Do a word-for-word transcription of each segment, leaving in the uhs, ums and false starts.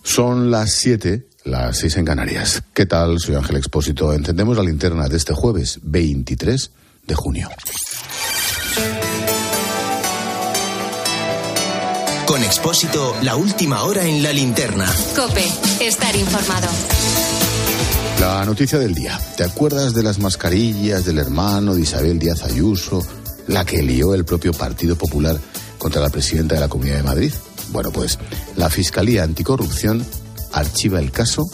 Son las siete, las seis en Canarias. ¿Qué tal? Soy Ángel Expósito. Encendemos la linterna de este jueves veintitrés de junio. Con Expósito, la última hora en la linterna. COPE, estar informado. La noticia del día. ¿Te acuerdas de las mascarillas del hermano de Isabel Díaz Ayuso, la que lió el propio Partido Popular contra la presidenta de la Comunidad de Madrid? Bueno, pues la Fiscalía Anticorrupción archiva el caso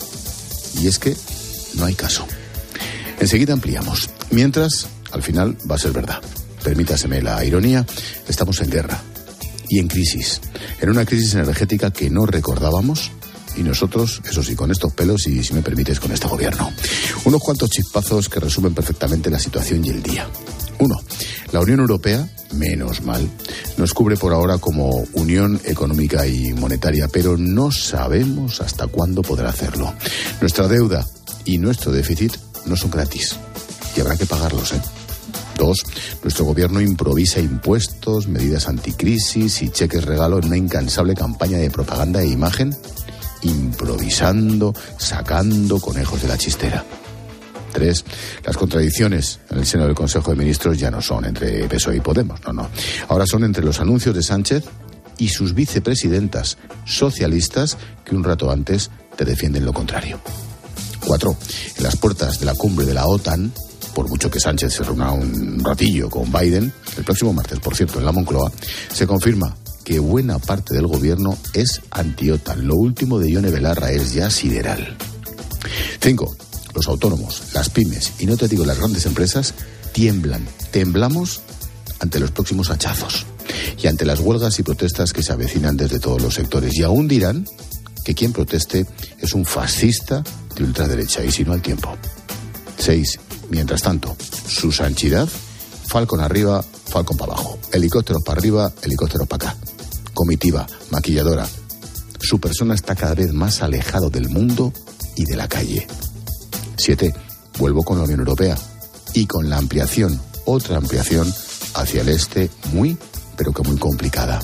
y es que no hay caso. Enseguida ampliamos. Mientras, al final va a ser verdad. Permítaseme la ironía, estamos en guerra y en crisis. En una crisis energética que no recordábamos y nosotros, eso sí, con estos pelos y, si me permites, con este gobierno. Unos cuantos chispazos que resumen perfectamente la situación y el día. Uno, la Unión Europea, menos mal, nos cubre por ahora como Unión Económica y Monetaria, pero no sabemos hasta cuándo podrá hacerlo. Nuestra deuda y nuestro déficit no son gratis y habrá que pagarlos, ¿eh? Dos, nuestro gobierno improvisa impuestos, medidas anticrisis y cheques regalo en una incansable campaña de propaganda e imagen, improvisando, sacando conejos de la chistera. Tres, las contradicciones en el seno del Consejo de Ministros ya no son entre P S O E y Podemos, no, no. Ahora son entre los anuncios de Sánchez y sus vicepresidentas socialistas que un rato antes te defienden lo contrario. Cuatro, en las puertas de la cumbre de la OTAN, por mucho que Sánchez se reúna un ratillo con Biden, el próximo martes, por cierto, en la Moncloa, se confirma que buena parte del gobierno es anti-OTAN. Lo último de Ione Belarra es ya sideral. Cinco, los autónomos, las pymes y no te digo las grandes empresas tiemblan, temblamos ante los próximos hachazos y ante las huelgas y protestas que se avecinan desde todos los sectores. Y aún dirán que quien proteste es un fascista de ultraderecha y si no al tiempo. Seis, mientras tanto, su santidad, Falcon arriba, Falcon para abajo, helicópteros para arriba, helicópteros para acá. Comitiva, maquilladora. Su persona está cada vez más alejado del mundo y de la calle. Siete, vuelvo con la Unión Europea y con la ampliación, otra ampliación hacia el este muy, pero que muy complicada.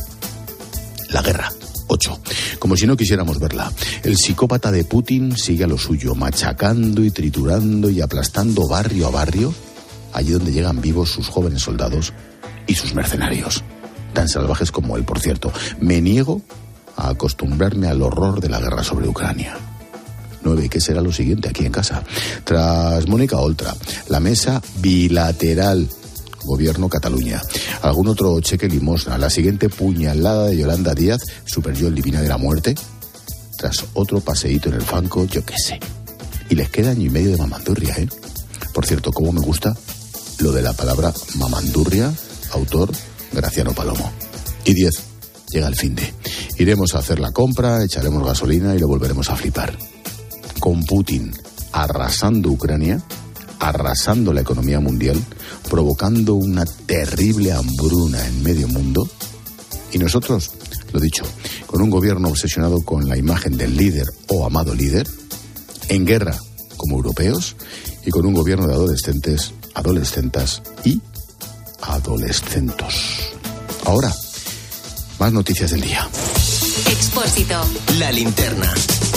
La guerra. Ocho, como si no quisiéramos verla. El psicópata de Putin sigue a lo suyo, machacando y triturando y aplastando barrio a barrio, allí donde llegan vivos sus jóvenes soldados y sus mercenarios. Tan salvajes como él, por cierto. Me niego a acostumbrarme al horror de la guerra sobre Ucrania. Nueve, ¿qué será lo siguiente aquí en casa? Tras Mónica Oltra, la mesa bilateral Gobierno Cataluña, algún otro cheque limosna, la siguiente puñalada de Yolanda Díaz, super yo el divina de la muerte, tras otro paseíto en el banco, yo qué sé. Y les queda año y medio de mamandurria, ¿eh? Por cierto, cómo me gusta lo de la palabra mamandurria, autor Graciano Palomo. Y diez, llega el finde. Iremos a hacer la compra, echaremos gasolina y lo volveremos a flipar. Con Putin arrasando Ucrania, arrasando la economía mundial, provocando una terrible hambruna en medio mundo. Y nosotros, lo dicho, con un gobierno obsesionado con la imagen del líder o amado líder, en guerra como europeos, y con un gobierno de adolescentes, adolescentas y adolescentos. Ahora, más noticias del día. Expósito. La linterna.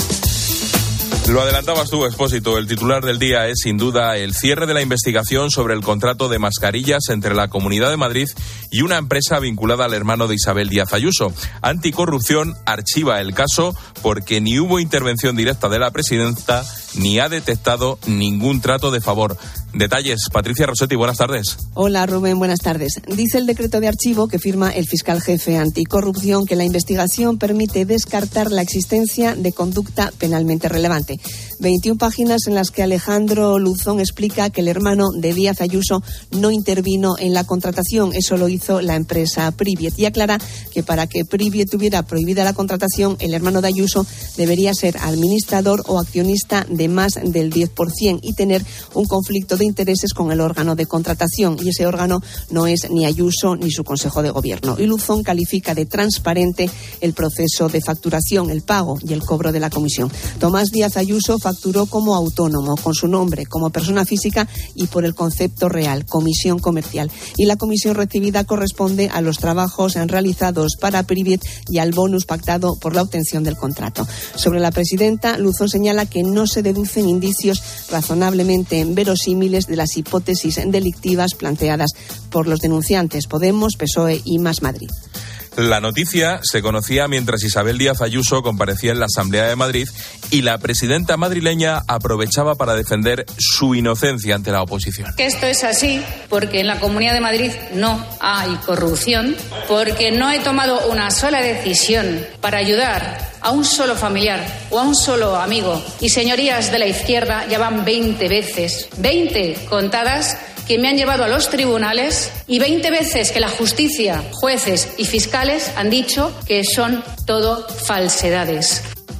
Lo adelantabas tú, Expósito. El titular del día es, sin duda, el cierre de la investigación sobre el contrato de mascarillas entre la Comunidad de Madrid y una empresa vinculada al hermano de Isabel Díaz Ayuso. Anticorrupción archiva el caso porque ni hubo intervención directa de la presidenta ni ha detectado ningún trato de favor. Detalles, Patricia Rossetti, buenas tardes. Hola, Rubén, buenas tardes. Dice el decreto de archivo que firma el fiscal jefe anticorrupción que la investigación permite descartar la existencia de conducta penalmente relevante. veintiuna páginas en las que Alejandro Luzón explica que el hermano de Díaz Ayuso no intervino en la contratación, eso lo hizo la empresa Priviet, y aclara que para que Priviet tuviera prohibida la contratación, el hermano de Ayuso debería ser administrador o accionista de más del diez por ciento y tener un conflicto de de intereses con el órgano de contratación, y ese órgano no es ni Ayuso ni su Consejo de Gobierno. Y Luzón califica de transparente el proceso de facturación, el pago y el cobro de la comisión. Tomás Díaz Ayuso facturó como autónomo, con su nombre, como persona física y por el concepto real, comisión comercial. Y la comisión recibida corresponde a los trabajos realizados para Privet y al bonus pactado por la obtención del contrato. Sobre la presidenta, Luzón señala que no se deducen indicios razonablemente verosímiles de las hipótesis delictivas planteadas por los denunciantes Podemos, P S O E y Más Madrid. La noticia se conocía mientras Isabel Díaz Ayuso comparecía en la Asamblea de Madrid y la presidenta madrileña aprovechaba para defender su inocencia ante la oposición. Que esto es así porque en la Comunidad de Madrid no hay corrupción, porque no he tomado una sola decisión para ayudar a un solo familiar o a un solo amigo. Y señorías de la izquierda, ya van veinte veces, veinte contadas, que me han llevado a los tribunales, y veinte veces que la justicia, jueces y fiscales han dicho que son todo falsedades.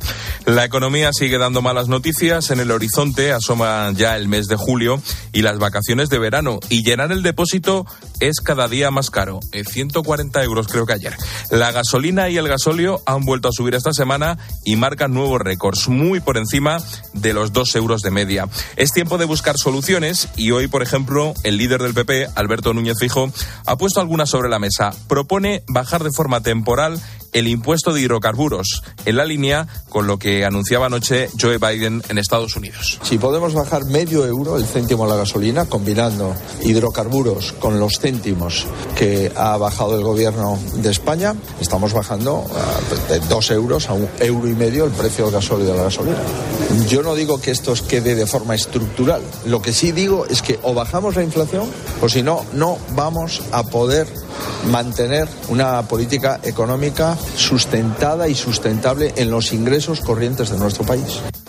La economía sigue dando malas noticias. En el horizonte asoma ya el mes de julio y las vacaciones de verano. Y llenar el depósito es cada día más caro. ciento cuarenta euros creo que ayer. La gasolina y el gasóleo han vuelto a subir esta semana y marcan nuevos récords, muy por encima de los dos euros de media. Es tiempo de buscar soluciones y hoy, por ejemplo, el líder del P P, Alberto Núñez Feijóo, ha puesto algunas sobre la mesa. Propone bajar de forma temporal el impuesto de hidrocarburos, en la línea con lo que anunciaba anoche Joe Biden en Estados Unidos. Si podemos bajar medio euro, el céntimo a la gasolina, combinando hidrocarburos con los céntimos que ha bajado el gobierno de España, estamos bajando de dos euros a un euro y medio el precio del gasóleo y de la gasolina. Yo no digo que esto quede de forma estructural. Lo que sí digo es que o bajamos la inflación o si no, no vamos a poder mantener una política económica sustentada y sustentable en los ingresos corrientes de nuestro país.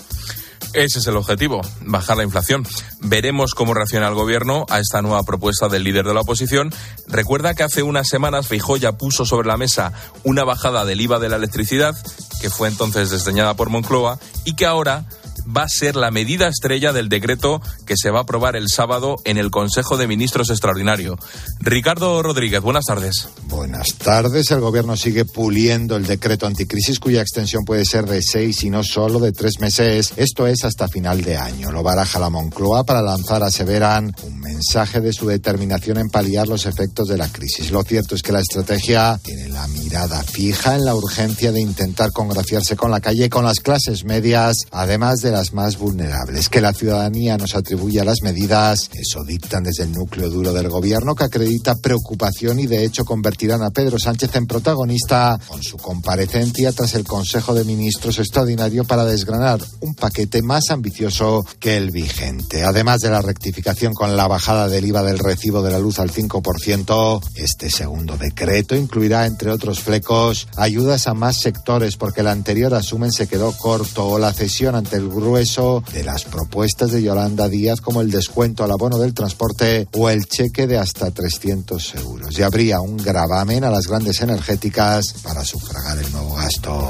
Ese es el objetivo, bajar la inflación. Veremos cómo reacciona el gobierno a esta nueva propuesta del líder de la oposición. Recuerda que hace unas semanas Feijóo ya puso sobre la mesa una bajada del I V A de la electricidad, que fue entonces desdeñada por Moncloa, y que ahora va a ser la medida estrella del decreto que se va a aprobar el sábado en el Consejo de Ministros Extraordinario. Ricardo Rodríguez, buenas tardes. Buenas tardes. El gobierno sigue puliendo el decreto anticrisis, cuya extensión puede ser de seis y no solo de tres meses. Esto es hasta final de año. Lo baraja la Moncloa para lanzar, aseveran, un mensaje de su determinación en paliar los efectos de la crisis. Lo cierto es que la estrategia tiene la mirada fija en la urgencia de intentar congraciarse con la calle y con las clases medias, además de las más vulnerables. Que la ciudadanía nos atribuya las medidas, eso dictan desde el núcleo duro del gobierno, que acredita preocupación y de hecho convertirán a Pedro Sánchez en protagonista con su comparecencia tras el Consejo de Ministros extraordinario para desgranar un paquete más ambicioso que el vigente. Además de la rectificación con la bajada del I V A del recibo de la luz al cinco por ciento, este segundo decreto incluirá, entre otros flecos, ayudas a más sectores, porque el anterior, asumen, se quedó corto, o la cesión ante el grueso de las propuestas de Yolanda Díaz, como el descuento al abono del transporte o el cheque de hasta trescientos euros. Y habría un gravamen a las grandes energéticas para sufragar el nuevo gasto.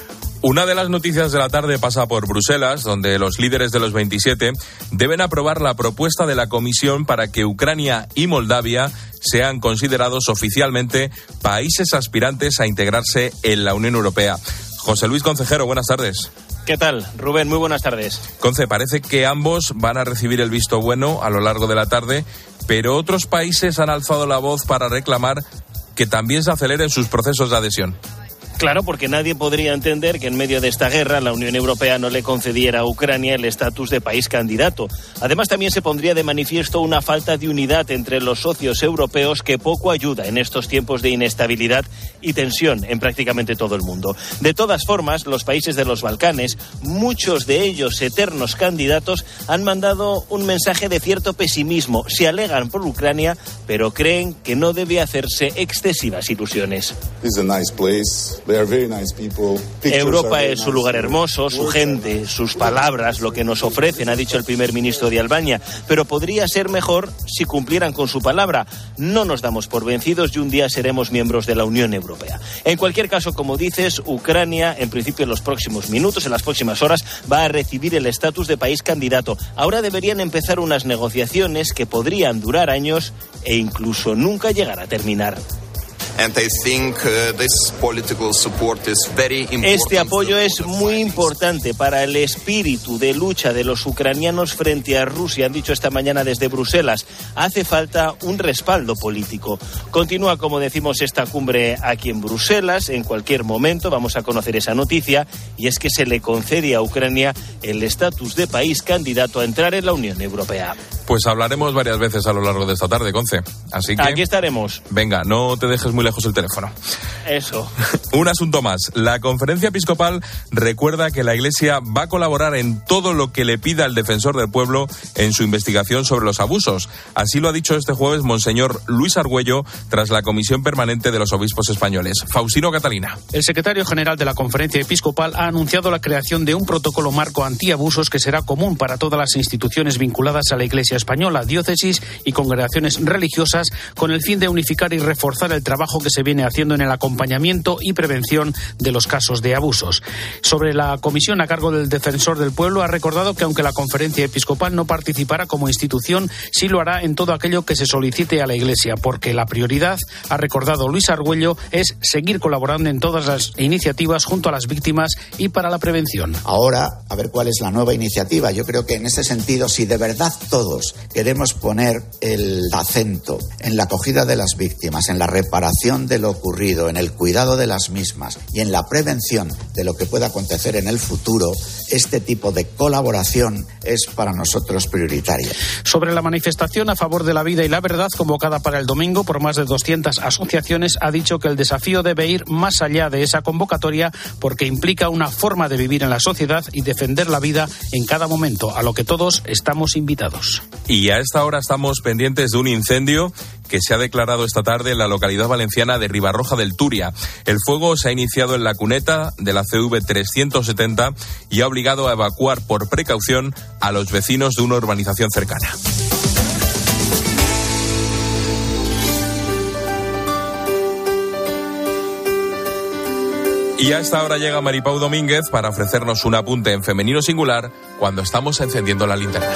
Una de las noticias de la tarde pasa por Bruselas, donde los líderes de los veintisiete deben aprobar la propuesta de la Comisión para que Ucrania y Moldavia sean considerados oficialmente países aspirantes a integrarse en la Unión Europea. José Luis Concejero, buenas tardes. ¿Qué tal, Rubén? Muy buenas tardes. Conce, parece que ambos van a recibir el visto bueno a lo largo de la tarde, pero otros países han alzado la voz para reclamar que también se aceleren sus procesos de adhesión. Claro, porque nadie podría entender que en medio de esta guerra la Unión Europea no le concediera a Ucrania el estatus de país candidato. Además, también se pondría de manifiesto una falta de unidad entre los socios europeos que poco ayuda en estos tiempos de inestabilidad y tensión en prácticamente todo el mundo. De todas formas, los países de los Balcanes, muchos de ellos eternos candidatos, han mandado un mensaje de cierto pesimismo. Se alegan por Ucrania, pero creen que no debe hacerse excesivas ilusiones. This is a nice place. Europa es un lugar hermoso, su gente, sus palabras, lo que nos ofrecen, ha dicho el primer ministro de Albania, pero podría ser mejor si cumplieran con su palabra. No nos damos por vencidos y un día seremos miembros de la Unión Europea. En cualquier caso, como dices, Ucrania, en principio en los próximos minutos, en las próximas horas, va a recibir el estatus de país candidato. Ahora deberían empezar unas negociaciones que podrían durar años e incluso nunca llegar a terminar. Este apoyo es muy importante para el espíritu de lucha de los ucranianos frente a Rusia, han dicho esta mañana desde Bruselas. Hace falta un respaldo político. Continúa, como decimos, esta cumbre aquí en Bruselas. En cualquier momento vamos a conocer esa noticia, y es que se le concede a Ucrania el estatus de país candidato a entrar en la Unión Europea. Pues hablaremos varias veces a lo largo de esta tarde, Conce. Así que aquí estaremos. Venga, no te dejes muy lejos el teléfono. Eso. Un asunto más. La Conferencia Episcopal recuerda que la Iglesia va a colaborar en todo lo que le pida el defensor del pueblo en su investigación sobre los abusos. Así lo ha dicho este jueves Monseñor Luis Argüello tras la Comisión Permanente de los Obispos Españoles. Faustino Catalina. El secretario general de la Conferencia Episcopal ha anunciado la creación de un protocolo marco antiabusos que será común para todas las instituciones vinculadas a la Iglesia española, diócesis y congregaciones religiosas, con el fin de unificar y reforzar el trabajo que se viene haciendo en el acompañamiento y prevención de los casos de abusos. Sobre la comisión a cargo del Defensor del Pueblo, ha recordado que aunque la Conferencia Episcopal no participará como institución, sí lo hará en todo aquello que se solicite a la Iglesia, porque la prioridad, ha recordado Luis Argüello, es seguir colaborando en todas las iniciativas junto a las víctimas y para la prevención. Ahora, a ver cuál es la nueva iniciativa. Yo creo que en ese sentido, si de verdad todos queremos poner el acento en la acogida de las víctimas, en la reparación de lo ocurrido, en el cuidado de las mismas y en la prevención de lo que pueda acontecer en el futuro, este tipo de colaboración es para nosotros prioritaria. Sobre la manifestación a favor de la vida y la verdad convocada para el domingo por más de doscientas asociaciones, ha dicho que el desafío debe ir más allá de esa convocatoria porque implica una forma de vivir en la sociedad y defender la vida en cada momento, a lo que todos estamos invitados. Y a esta hora estamos pendientes de un incendio que se ha declarado esta tarde en la localidad valenciana de Ribarroja del Turia. El fuego se ha iniciado en la cuneta de la C V trescientos setenta y ha obligado a evacuar por precaución a los vecinos de una urbanización cercana. Y a esta hora llega Maripau Domínguez para ofrecernos un apunte en femenino singular cuando estamos encendiendo la linterna.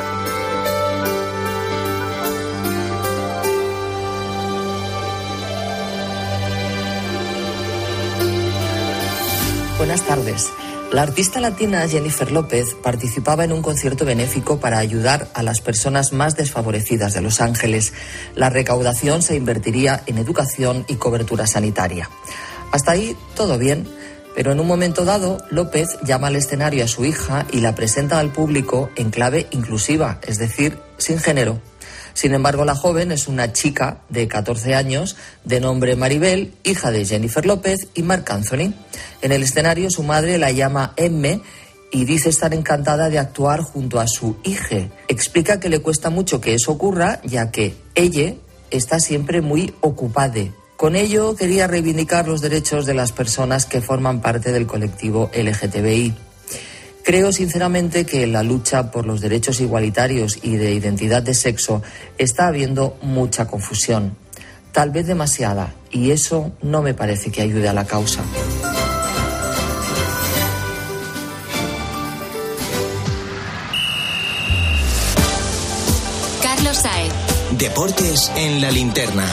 Buenas tardes. La artista latina Jennifer López participaba en un concierto benéfico para ayudar a las personas más desfavorecidas de Los Ángeles. La recaudación se invertiría en educación y cobertura sanitaria. Hasta ahí todo bien, pero en un momento dado López llama al escenario a su hija y la presenta al público en clave inclusiva, es decir, sin género. Sin embargo, la joven es una chica de catorce años, de nombre Maribel, hija de Jennifer López y Marc Anthony. En el escenario su madre la llama Emme y dice estar encantada de actuar junto a su hija. Explica que le cuesta mucho que eso ocurra, ya que ella está siempre muy ocupada. Con ello quería reivindicar los derechos de las personas que forman parte del colectivo L G T B I. Creo sinceramente que en la lucha por los derechos igualitarios y de identidad de sexo está habiendo mucha confusión, tal vez demasiada, y eso no me parece que ayude a la causa. Carlos Saez. Deportes en la linterna.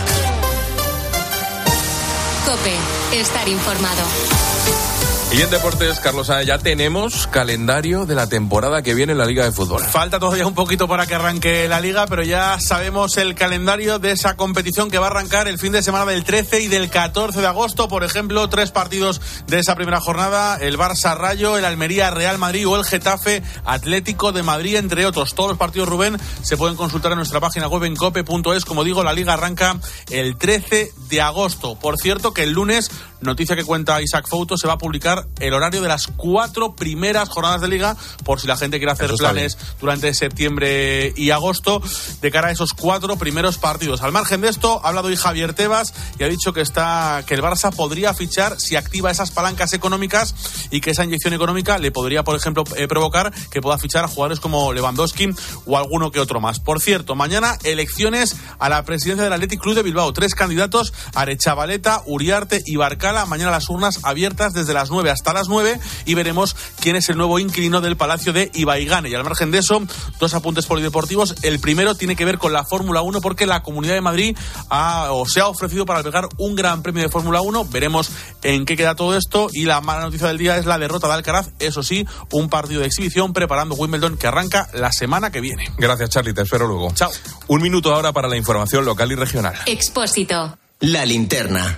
COPE. Estar informado. Y en deportes, Carlos, ya tenemos calendario de la temporada que viene en la Liga de Fútbol. Falta todavía un poquito para que arranque la Liga, pero ya sabemos el calendario de esa competición que va a arrancar el fin de semana del trece y del catorce de agosto. Por ejemplo, tres partidos de esa primera jornada: el Barça Rayo, el Almería Real Madrid o el Getafe Atlético de Madrid, entre otros. Todos los partidos, Rubén, se pueden consultar en nuestra página web en cope punto es. Como digo, la Liga arranca el trece de agosto. Por cierto, que el lunes noticia que cuenta Isaac Fouto, se va a publicar el horario de las cuatro primeras jornadas de Liga, por si la gente quiere hacer planes bien durante septiembre y agosto, de cara a esos cuatro primeros partidos. Al margen de esto, ha hablado hoy Javier Tebas y ha dicho que está que el Barça podría fichar si activa esas palancas económicas y que esa inyección económica le podría, por ejemplo, eh, provocar que pueda fichar a jugadores como Lewandowski o alguno que otro más. Por cierto, mañana elecciones a la presidencia del Athletic Club de Bilbao. Tres candidatos: Arechavaleta, Uriarte y Barcala. Mañana las urnas abiertas desde las nueve hasta las nueve y veremos quién es el nuevo inquilino del Palacio de Ibaigane. Y al margen de eso, dos apuntes polideportivos. El primero tiene que ver con la Fórmula uno, porque la Comunidad de Madrid ha, o se ha ofrecido para albergar un gran premio de Fórmula uno. Veremos en qué queda todo esto. Y la mala noticia del día es la derrota de Alcaraz. Eso sí, un partido de exhibición preparando Wimbledon que arranca la semana que viene. Gracias, Charlie. Te espero luego. Chao. Un minuto ahora para la información local y regional. Expósito. La linterna.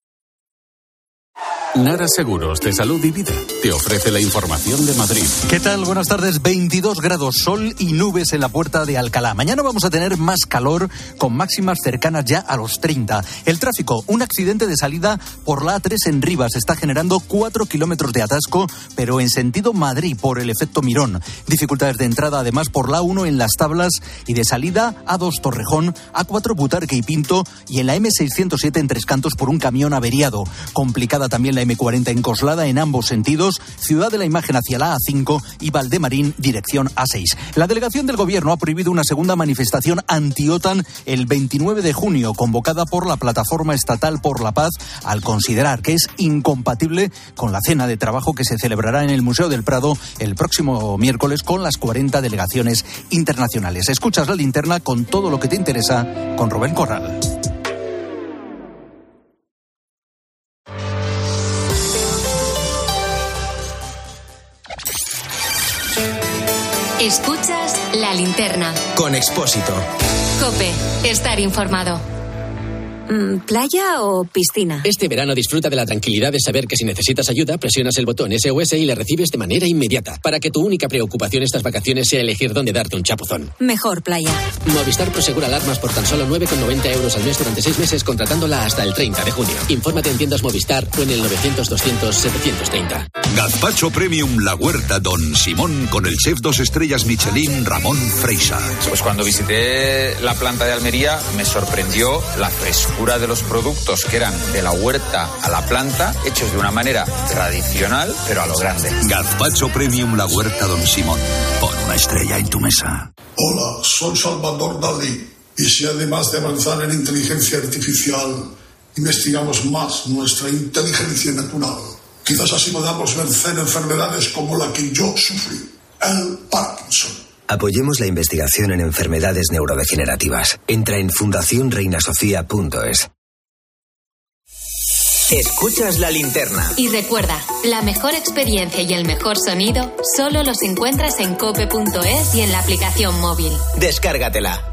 Nara Seguros de Salud y Vida te ofrece la información de Madrid. ¿Qué tal? Buenas tardes. veintidós grados, sol y nubes en la puerta de Alcalá. Mañana vamos a tener más calor, con máximas cercanas ya a los treinta. El tráfico, un accidente de salida por la A tres en Rivas está generando cuatro kilómetros de atasco, pero en sentido Madrid por el efecto Mirón. Dificultades de entrada además por la A uno en Las Tablas y de salida A dos Torrejón, A cuatro Butarque y Pinto y en la eme seiscientos siete en Tres Cantos por un camión averiado. Complicada también la eme cuarenta en Coslada en ambos sentidos, Ciudad de la Imagen hacia la A cinco y Valdemarín dirección A seis. La delegación del Gobierno ha prohibido una segunda manifestación anti-OTAN el veintinueve de junio, convocada por la Plataforma Estatal por la Paz, al considerar que es incompatible con la cena de trabajo que se celebrará en el Museo del Prado el próximo miércoles con las cuarenta delegaciones internacionales. Escuchas La Linterna con todo lo que te interesa con Rubén Corral. Escuchas La Linterna. Con Expósito. COPE. Estar informado. ¿Playa o piscina? Este verano disfruta de la tranquilidad de saber que si necesitas ayuda, presionas el botón ese o ese y le recibes de manera inmediata, para que tu única preocupación estas vacaciones sea elegir dónde darte un chapuzón. Mejor playa. Movistar Prosegura alarmas por tan solo nueve con noventa euros al mes durante seis meses, contratándola hasta el treinta de junio. Infórmate en tiendas Movistar o en el novecientos doscientos setecientos treinta. Gazpacho Premium La Huerta Don Simón con el chef dos estrellas Michelin Ramón Freixa. Pues cuando visité la planta de Almería me sorprendió la frescura de los productos que eran de la huerta a la planta, hechos de una manera tradicional, pero a lo grande. Gazpacho Premium La Huerta Don Simón. Pon una estrella en tu mesa. Hola, soy Salvador Dalí. Y si además de avanzar en inteligencia artificial, investigamos más nuestra inteligencia natural, quizás así podamos vencer enfermedades como la que yo sufrí, el Parkinson. Apoyemos la investigación en enfermedades neurodegenerativas. Entra en fundación reina sofía punto es. Escuchas La Linterna. Y recuerda, la mejor experiencia y el mejor sonido solo los encuentras en cope punto es y en la aplicación móvil. Descárgatela.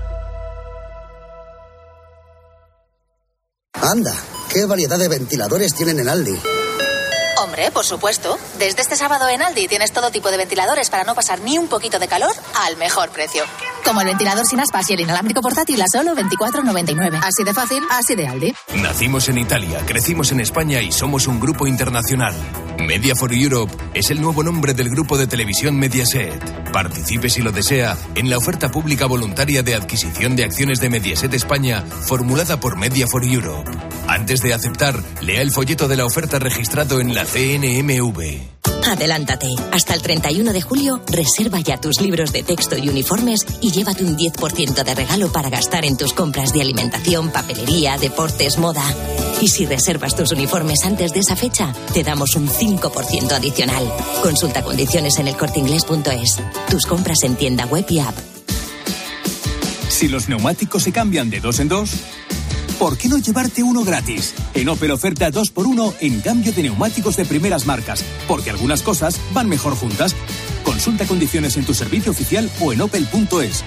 Anda, qué variedad de ventiladores tienen en Aldi. Hombre, por supuesto. Desde este sábado en Aldi tienes todo tipo de ventiladores para no pasar ni un poquito de calor al mejor precio. Como el ventilador sin aspas y el inalámbrico portátil a solo veinticuatro noventa y nueve. Así de fácil, así de Aldi. Nacimos en Italia, crecimos en España y somos un grupo internacional. Media for Europe es el nuevo nombre del grupo de televisión Mediaset. Participe si lo desea en la oferta pública voluntaria de adquisición de acciones de Mediaset España formulada por Media for Europe. Antes de aceptar, lea el folleto de la oferta registrado en la C N M V. Adelántate. Hasta el treinta y uno de julio, reserva ya tus libros de texto y uniformes y llévate un diez por ciento de regalo para gastar en tus compras de alimentación, papelería, deportes, moda. Y si reservas tus uniformes antes de esa fecha, te damos un cinco por ciento adicional. Consulta condiciones en el corte inglés punto es. Tus compras en tienda web y app. Si los neumáticos se cambian de dos en dos, ¿por qué no llevarte uno gratis? En Opel oferta dos por uno en cambio de neumáticos de primeras marcas, porque algunas cosas van mejor juntas. Consulta condiciones en tu servicio oficial o en opel punto es.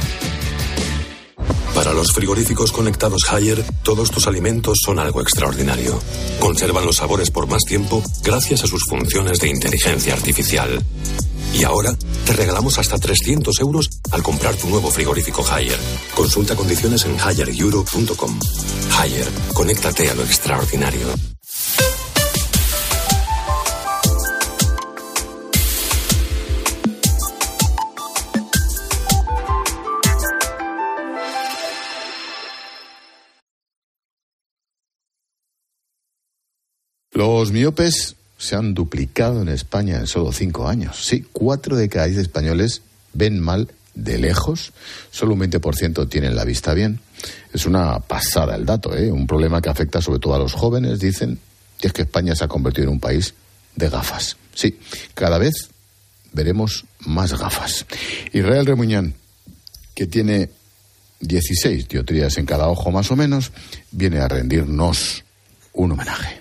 Para los frigoríficos conectados Haier, todos tus alimentos son algo extraordinario. Conservan los sabores por más tiempo gracias a sus funciones de inteligencia artificial. Y ahora te regalamos hasta trescientos euros al comprar tu nuevo frigorífico Haier. Consulta condiciones en haier euro punto com. Haier, conéctate a lo extraordinario. Los miopes se han duplicado en España en solo cinco años. Sí, cuatro de cada diez españoles ven mal de lejos, solo un veinte por ciento tienen la vista bien. Es una pasada el dato, ¿eh? Un problema que afecta sobre todo a los jóvenes, dicen, y es que España se ha convertido en un país de gafas. Sí, cada vez veremos más gafas. Israel Remuñán, que tiene dieciséis dioptrías en cada ojo más o menos, viene a rendirnos un homenaje.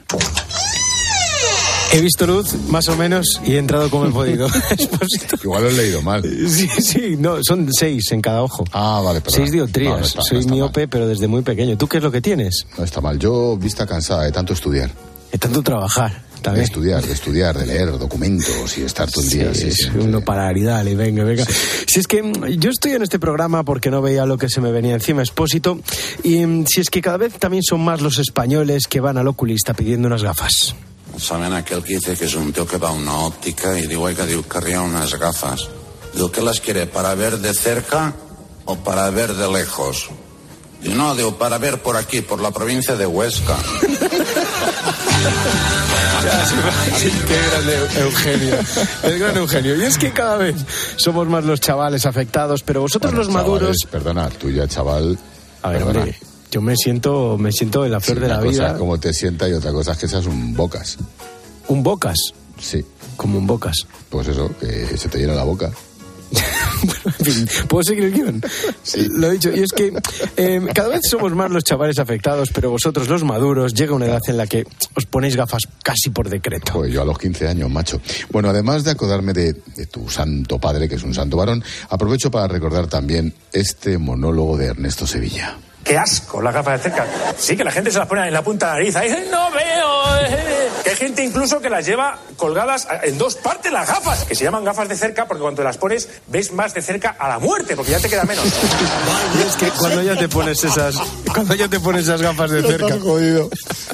He visto luz, más o menos, y he entrado como he podido. Igual lo he leído mal. Sí, sí, no, son seis en cada ojo. Ah, vale, perdón. Seis dioptrías. No, no está, Soy no está miope, mal. pero desde muy pequeño. ¿Tú qué es lo que tienes? No está mal. Yo, vista cansada de tanto estudiar. De tanto trabajar. También. De estudiar, de estudiar, de leer documentos y estar todo el día. Sí, Sí, sí, sí, uno sí. para y dale, venga, venga. Sí. Si es que yo estoy en este programa porque no veía lo que se me venía encima, Expósito, y si es que cada vez también son más los españoles que van al oculista pidiendo unas gafas. Saben aquel que dice que es un tío que va a una óptica y digo, oiga, digo, querría unas gafas. Digo, ¿qué las quiere? ¿Para ver de cerca o para ver de lejos? Digo, no, digo, para ver por aquí, por la provincia de Huesca. Sí, qué grande Eugenio. El gran Eugenio. Y es que cada vez somos más los chavales afectados, pero vosotros Bueno, los maduros... chavales, perdona, tú ya, chaval... A ver, perdona. hombre, yo me siento, me siento en la flor Sí, de la una cosa vida. es cómo te sienta y otra cosa es que seas un bocas. ¿Un bocas? Sí. Como un bocas. Pues eso, que se te llena la boca. En fin, ¿puedo seguir el guión? Sí. Lo he dicho, y es que eh, cada vez somos más los chavales afectados, pero vosotros, los maduros, llega una edad en la que os ponéis gafas casi por decreto. Pues yo a los quince años, macho. Bueno, además de acordarme de, de tu santo padre, que es un santo varón, aprovecho para recordar también este monólogo de Ernesto Sevilla. ¡Qué asco, las gafas de cerca! Sí, que la gente se las pone en la punta de la nariz. Ahí dice, ¡no veo! Eh. Que hay gente incluso que las lleva colgadas en dos partes las gafas, que se llaman gafas de cerca porque cuando las pones ves más de cerca a la muerte, porque ya te queda menos. Y es que cuando ya te pones esas, cuando ya te pones esas gafas de cerca, jodido.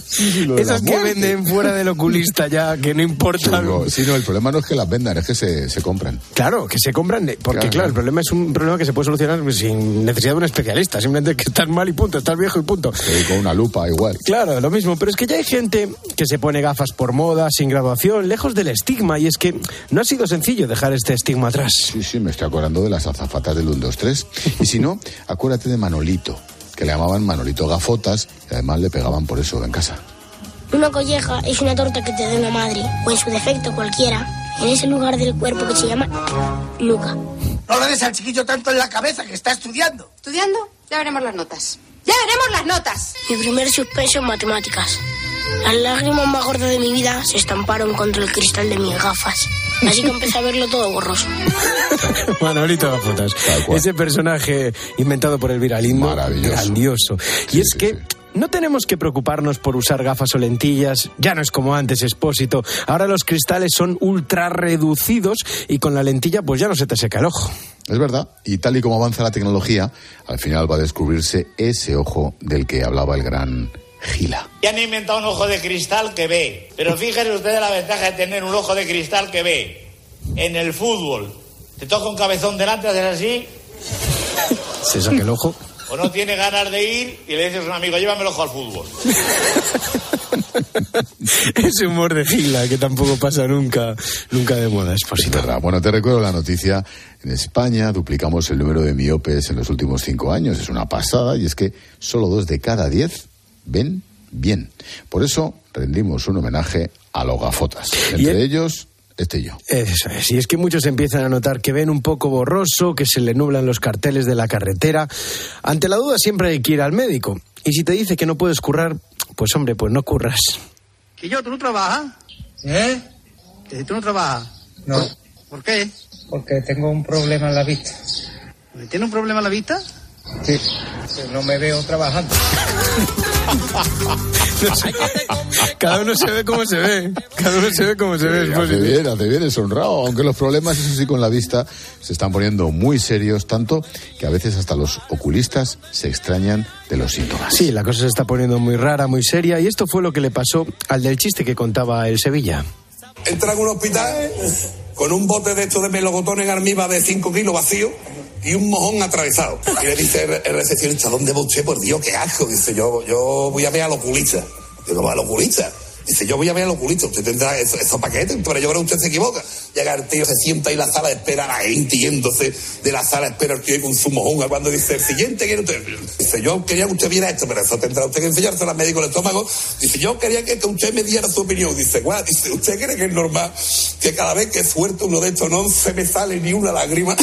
esas que venden fuera del oculista ya, que no importa. Sí, sí, no, el problema no es que las vendan, es que se, se compran. Claro, que se compran, porque claro, claro, el problema es un problema que se puede solucionar sin necesidad de un especialista, simplemente que estás mal y punto, estás viejo y punto. Sí, con una lupa igual. Claro, lo mismo, pero es que ya hay gente que se pone gafas por moda, sin graduación, lejos del estigma, y es que no ha sido sencillo dejar este estigma atrás. Sí, sí, me estoy acordando de las azafatas del uno, dos, tres. Y si no, acuérdate de Manolito, que le llamaban Manolito Gafotas, y además le pegaban por eso en casa. Una colleja es una torta que te da una madre, o en su defecto cualquiera, en ese lugar del cuerpo que se llama nuca. No le des al chiquillo tanto en la cabeza, que está estudiando. ¿Estudiando? Ya veremos las notas. ¡Ya veremos las notas! Mi primer suspenso en matemáticas. Las lágrimas más gordas de mi vida se estamparon contra el cristal de mis gafas. Así que empecé a verlo todo borroso. Manolito Gafotas. Ese personaje inventado por Elvira Lindo. Maravilloso. Grandioso. Sí, y es sí, que... sí. No tenemos que preocuparnos por usar gafas o lentillas, ya no es como antes, Expósito. Ahora los cristales son ultra reducidos y con la lentilla pues ya no se te seca el ojo. Es verdad, y tal y como avanza la tecnología, al final va a descubrirse ese ojo del que hablaba el gran Gila. Ya han inventado un ojo de cristal que ve, pero fíjense ustedes la ventaja de tener un ojo de cristal que ve. En el fútbol, te toca un cabezón delante, haces así... Se saca el ojo... O no tiene ganas de ir y le dices a un amigo, llévame el ojo al fútbol. Ese humor de Gila que tampoco pasa nunca, nunca de moda, Expósito. Es verdad. Bueno, te recuerdo la noticia. En España duplicamos el número de miopes en los últimos cinco años. Es una pasada y es que solo dos de cada diez ven bien. Por eso rendimos un homenaje a los gafotas. Entre el... ellos... Este y yo. Eso es. Y es que muchos empiezan a notar que ven un poco borroso, que se le nublan los carteles de la carretera. Ante la duda siempre hay que ir al médico. Y si te dice que no puedes currar, pues hombre, pues no curras. ¿Que yo, tú no trabajas? ¿Eh? ¿Que tú no trabajas? No. ¿Por qué? Porque tengo un problema en la vista. ¿Tiene un problema en la vista? Sí. Que no me veo trabajando. No sé. Cada uno se ve como se ve. Cada uno se ve como se ve. Sí, hace bien, hace bien, es honrado. Aunque los problemas, eso sí, con la vista se están poniendo muy serios, tanto que a veces hasta los oculistas se extrañan de los síntomas. Sí, la cosa se está poniendo muy rara, muy seria, y esto fue lo que le pasó al del chiste que contaba el Sevilla. Entra en un hospital con un bote de estos de melocotón en almíbar de cinco kilos vacío y un mojón atravesado. Y le dice el, el recepcionista, ¿dónde va usted? Por Dios, qué asco. Dice, yo, yo voy a ver al oculista. Digo, ¿va al oculista? Dice, yo voy a ver al oculista, usted tendrá esos, esos paquetes, pero yo creo que usted se equivoca. Llega el tío, se sienta en la sala de espera, la gente yéndose de la sala de espera, el tío con su mojón, cuando dice, el siguiente quiere usted. Dice, yo quería que usted viera esto, pero eso tendrá usted que enseñarse al médico del estómago. Dice, yo quería que usted me diera su opinión. Dice, guau, dice, ¿usted cree que es normal que cada vez que suelto uno de estos no se me sale ni una lágrima?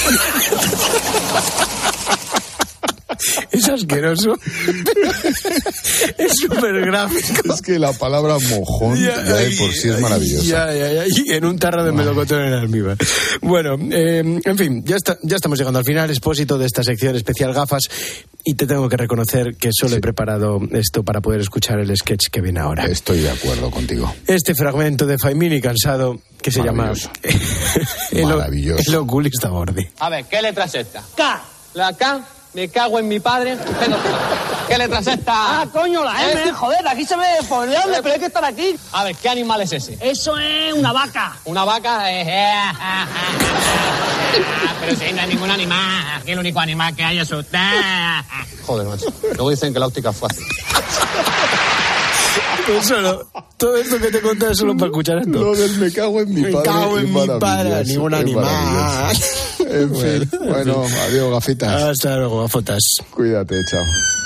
Es asqueroso. Es súper gráfico. Es que la palabra mojón ya, ya de por sí es maravillosa. Ya, ya, ya. Y en un tarro de melocotón en almíbar. Bueno, eh, en fin, ya, está, ya estamos llegando al final, Expósito, de esta sección especial gafas. Y te tengo que reconocer que solo sí. he preparado esto para poder escuchar el sketch que viene ahora. Estoy de acuerdo contigo. Este fragmento de Faimini Cansado, que se llama el, Maravilloso. el oculista Gordi. A ver, ¿qué letra es esta? K. La K. Me cago en mi padre. ¿Qué letra es esta? Ah, coño, la M. ¿Eh? Joder, aquí se ve por dónde, pero hay que estar aquí. A ver, ¿qué animal es ese? Eso es una vaca. ¿Una vaca? Eh, eh, ah, ah, pero si no hay ningún animal. Aquí el único animal que hay es usted. Joder, macho. Luego dicen que la óptica es fácil. Pues solo, todo esto que te conté es solo para escuchar esto. Lo del me cago en mi padre. Me cago en mi padre, ningún animal. En fin, bueno, adiós, gafitas. Hasta luego, gafotas. Cuídate, chao.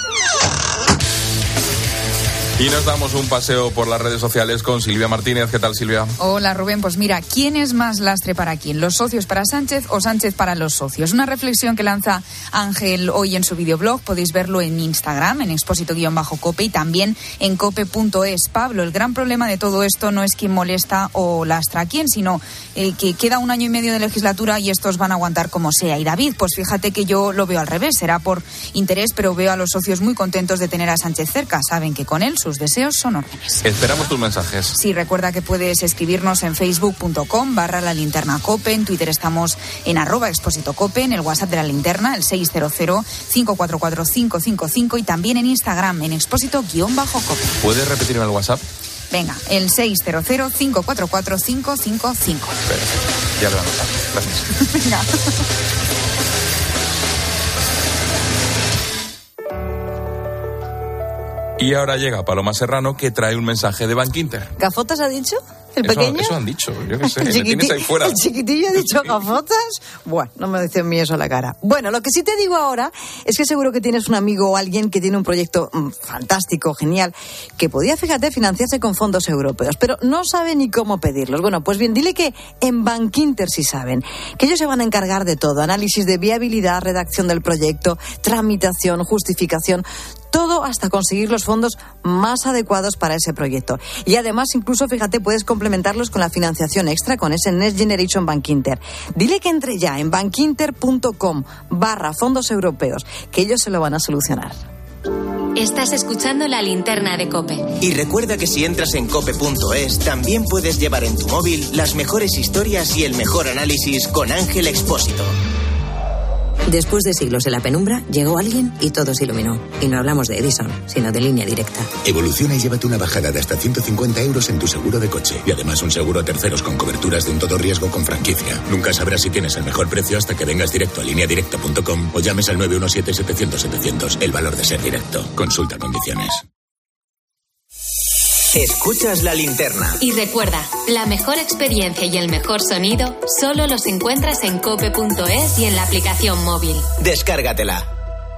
Y nos damos un paseo por las redes sociales con Silvia Martínez. ¿Qué tal, Silvia? Hola, Rubén. Pues mira, ¿quién es más lastre para quién? ¿Los socios para Sánchez o Sánchez para los socios? Una reflexión que lanza Ángel hoy en su videoblog. Podéis verlo en Instagram, en expósito-cope y también en cope punto es. Pablo, el gran problema de todo esto no es quién molesta o lastra a quién, sino eh, que queda un año y medio de legislatura y estos van a aguantar como sea. Y David, pues fíjate que yo lo veo al revés. Será por interés, pero veo a los socios muy contentos de tener a Sánchez cerca. Saben que con él sus deseos son órdenes. Esperamos tus mensajes. Sí, recuerda que puedes escribirnos en facebook punto com barra la linterna cope, en Twitter estamos en arroba expósito cope, en el WhatsApp de la linterna, el seis cero cero, cinco cuatro cuatro, cinco cinco cinco y también en Instagram, en expósito-cope. ¿Puedes repetirme el WhatsApp? Venga, el seis cero cero, cinco cuatro cuatro, cinco cinco cinco. Espera, ya lo he anotado. Gracias. Venga. Y ahora llega Paloma Serrano, que trae un mensaje de Bankinter. ¿Gafotas ha dicho? ¿El eso, pequeño? Eso han dicho, yo qué sé, me tienes ahí fuera. ¿El chiquitillo ha dicho gafotas? Bueno, no me dice a mí eso a la cara. Bueno, lo que sí te digo ahora es que seguro que tienes un amigo o alguien que tiene un proyecto mmm, fantástico, genial, que podía, fíjate, financiarse con fondos europeos, pero no sabe ni cómo pedirlos. Bueno, pues bien, dile que en Bankinter sí saben, que ellos se van a encargar de todo, análisis de viabilidad, redacción del proyecto, tramitación, justificación, todo hasta conseguir los fondos más adecuados para ese proyecto. Y además, incluso, fíjate, puedes complementarlos con la financiación extra con ese Next Generation Bankinter. Dile que entre ya en bankinter punto com barra fondos europeos, que ellos se lo van a solucionar. Estás escuchando La Linterna de COPE. Y recuerda que si entras en cope punto es, también puedes llevar en tu móvil las mejores historias y el mejor análisis con Ángel Expósito. Después de siglos en la penumbra, llegó alguien y todo se iluminó. Y no hablamos de Edison, sino de Línea Directa. Evoluciona y llévate una bajada de hasta ciento cincuenta euros en tu seguro de coche. Y además un seguro a terceros con coberturas de un todo riesgo con franquicia. Nunca sabrás si tienes el mejor precio hasta que vengas directo a línea directa punto com o llames al nueve uno siete, setecientos, setecientos. El valor de ser directo. Consulta condiciones. Escuchas La Linterna. Y recuerda, la mejor experiencia y el mejor sonido solo los encuentras en cope punto es y en la aplicación móvil. Descárgatela.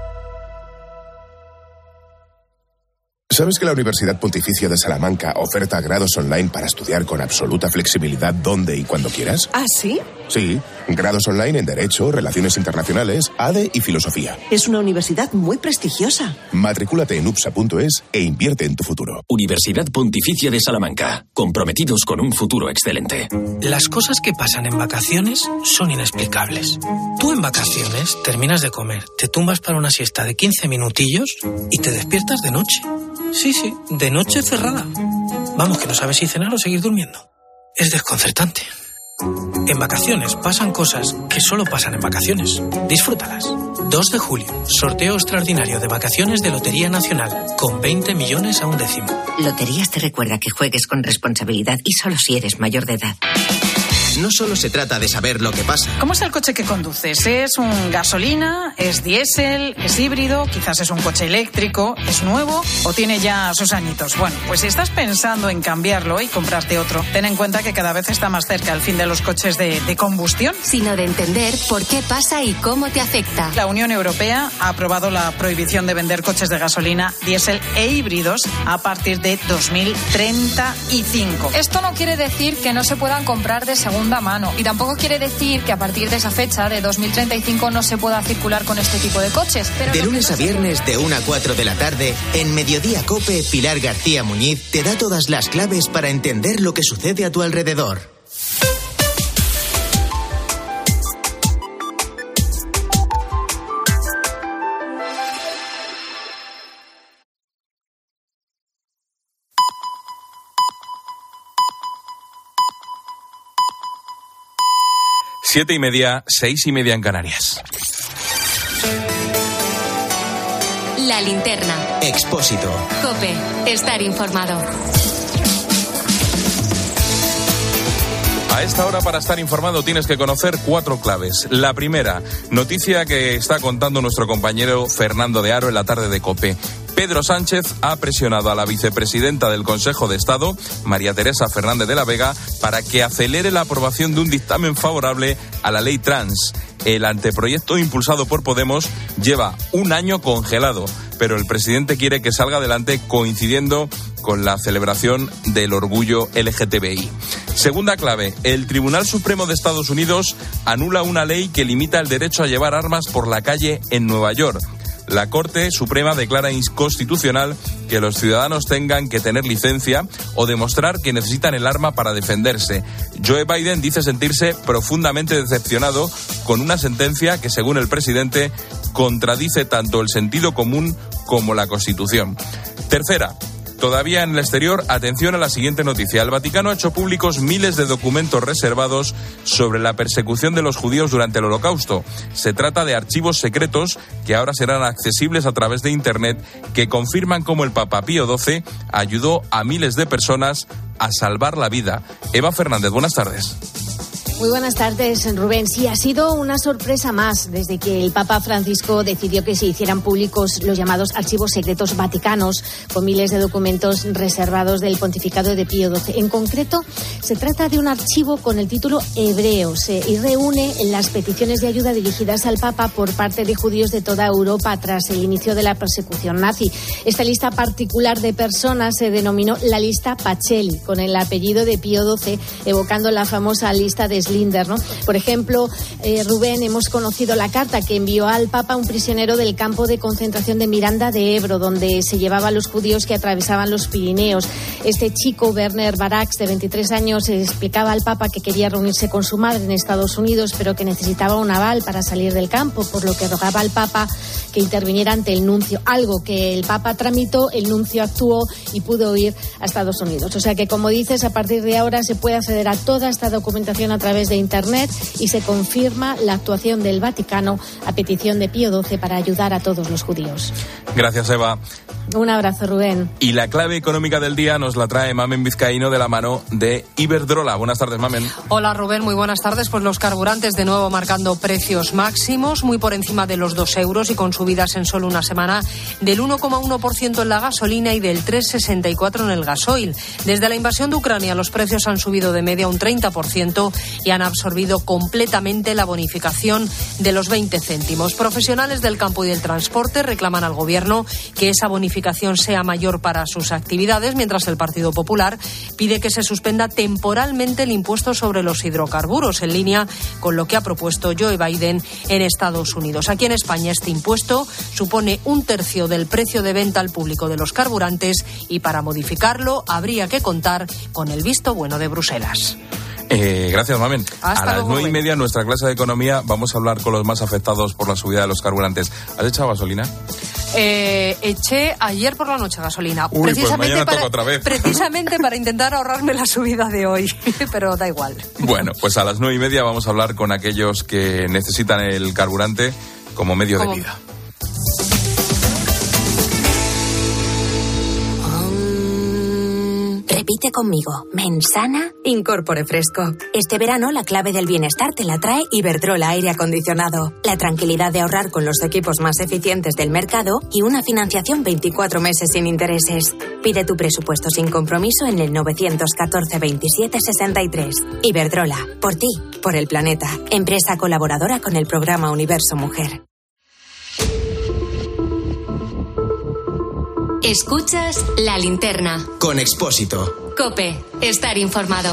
¿Sabes que la Universidad Pontificia de Salamanca oferta grados online para estudiar con absoluta flexibilidad donde y cuando quieras? ¿Ah, sí? Sí, grados online en Derecho, Relaciones Internacionales, A D E y Filosofía. Es una universidad muy prestigiosa. Matricúlate en upsa punto es e invierte en tu futuro. Universidad Pontificia de Salamanca, comprometidos con un futuro excelente. Las cosas que pasan en vacaciones son inexplicables. Tú en vacaciones terminas de comer, te tumbas para una siesta de quince minutillos y te despiertas de noche. Sí, sí, de noche cerrada. Vamos, que no sabes si cenar o seguir durmiendo. Es desconcertante. En vacaciones pasan cosas que solo pasan en vacaciones. Disfrútalas. dos de julio, sorteo extraordinario de vacaciones de Lotería Nacional, con veinte millones a un décimo. Loterías te recuerda que juegues con responsabilidad y solo si eres mayor de edad. No solo se trata de saber lo que pasa. ¿Cómo es el coche que conduces? ¿Es un gasolina? ¿Es diésel? ¿Es híbrido? Quizás es un coche eléctrico. ¿Es nuevo o tiene ya sus añitos? Bueno, pues si estás pensando en cambiarlo y comprarte otro, ten en cuenta que cada vez está más cerca el fin de los coches de, de combustión. Sino de entender por qué pasa y cómo te afecta. La Unión Europea ha aprobado la prohibición de vender coches de gasolina, diésel e híbridos a partir de dos mil treinta y cinco. Esto no quiere decir que no se puedan comprar de segunda mano y tampoco quiere decir que a partir de esa fecha de dos mil treinta y cinco no se pueda circular con este tipo de coches. Pero de lunes a viernes de una a cuatro de la tarde, en Mediodía Cope, Pilar García Muñiz te da todas las claves para entender lo que sucede a tu alrededor. Siete y media, seis y media en Canarias. La linterna. Expósito. COPE. Estar informado. A esta hora, para estar informado, tienes que conocer cuatro claves. La primera, noticia que está contando nuestro compañero Fernando de Aro en la tarde de COPE. Pedro Sánchez ha presionado a la vicepresidenta del Consejo de Estado, María Teresa Fernández de la Vega, para que acelere la aprobación de un dictamen favorable a la ley trans. El anteproyecto impulsado por Podemos lleva un año congelado, pero el presidente quiere que salga adelante coincidiendo con la celebración del orgullo L G T B I. Segunda clave, el Tribunal Supremo de Estados Unidos anula una ley que limita el derecho a llevar armas por la calle en Nueva York. La Corte Suprema declara inconstitucional que los ciudadanos tengan que tener licencia o demostrar que necesitan el arma para defenderse. Joe Biden dice sentirse profundamente decepcionado con una sentencia que, según el presidente, contradice tanto el sentido común como la Constitución. Tercera, todavía en el exterior, atención a la siguiente noticia. El Vaticano ha hecho públicos miles de documentos reservados sobre la persecución de los judíos durante el Holocausto. Se trata de archivos secretos que ahora serán accesibles a través de Internet, que confirman cómo el Papa Pío doce ayudó a miles de personas a salvar la vida. Eva Fernández, buenas tardes. Muy buenas tardes, Rubén. Sí, ha sido una sorpresa más desde que el Papa Francisco decidió que se hicieran públicos los llamados archivos secretos vaticanos, con miles de documentos reservados del pontificado de Pío doce. En concreto, se trata de un archivo con el título Hebreos eh, y reúne las peticiones de ayuda dirigidas al Papa por parte de judíos de toda Europa tras el inicio de la persecución nazi. Esta lista particular de personas se denominó la lista Pacelli, con el apellido de Pío doce, evocando la famosa lista de Slinder, ¿no? Por ejemplo, eh, Rubén, hemos conocido la carta que envió al Papa un prisionero del campo de concentración de Miranda de Ebro, donde se llevaba a los judíos que atravesaban los Pirineos. Este chico, Werner Barax, de veintitrés años, explicaba al Papa que quería reunirse con su madre en Estados Unidos, pero que necesitaba un aval para salir del campo, por lo que rogaba al Papa que interviniera ante el nuncio, algo que el Papa tramitó, el nuncio actuó y pudo ir a Estados Unidos. O sea que, como dices, a partir de ahora se puede acceder a toda esta documentación a través de Internet y se confirma la actuación del Vaticano a petición de Pío doce para ayudar a todos los judíos. Gracias, Eva. Un abrazo, Rubén. Y la clave económica del día nos la trae Mamen Vizcaíno de la mano de Iberdrola. Buenas tardes, Mamen. Hola, Rubén, muy buenas tardes. Pues los carburantes de nuevo marcando precios máximos, muy por encima de los dos euros y con subidas en solo una semana del uno coma uno por ciento en la gasolina y del tres coma sesenta y cuatro por ciento en el gasoil. Desde la invasión de Ucrania, los precios han subido de media un treinta por ciento y han absorbido completamente la bonificación de los veinte céntimos. Profesionales del campo y del transporte reclaman al Gobierno que esa bonificación sea mayor para sus actividades, mientras el Partido Popular pide que se suspenda temporalmente el impuesto sobre los hidrocarburos, en línea con lo que ha propuesto Joe Biden en Estados Unidos. Aquí en España este impuesto supone un tercio del precio de venta al público de los carburantes y para modificarlo habría que contar con el visto bueno de Bruselas. Eh, gracias, Mamen. Hasta a las luego, nueve y Rubén. media en nuestra clase de economía vamos a hablar con los más afectados por la subida de los carburantes. ¿Has echado gasolina? Eh, eché ayer por la noche gasolina. Uy, pues precisamente mañana para, toca otra vez. Precisamente para intentar ahorrarme la subida de hoy, pero da igual. Bueno, pues a las nueve y media vamos a hablar con aquellos que necesitan el carburante como medio Como- de vida. Repite Repite conmigo. Mensana Incorpore Fresco. Este verano la clave del bienestar te la trae Iberdrola Aire Acondicionado. La tranquilidad de ahorrar con los equipos más eficientes del mercado y una financiación veinticuatro meses sin intereses. Pide tu presupuesto sin compromiso en el novecientos catorce veintisiete sesenta y tres. Iberdrola. Por ti, por el planeta. Empresa colaboradora con el programa Universo Mujer. Escuchas La Linterna. Con Expósito. COPE. Estar informado.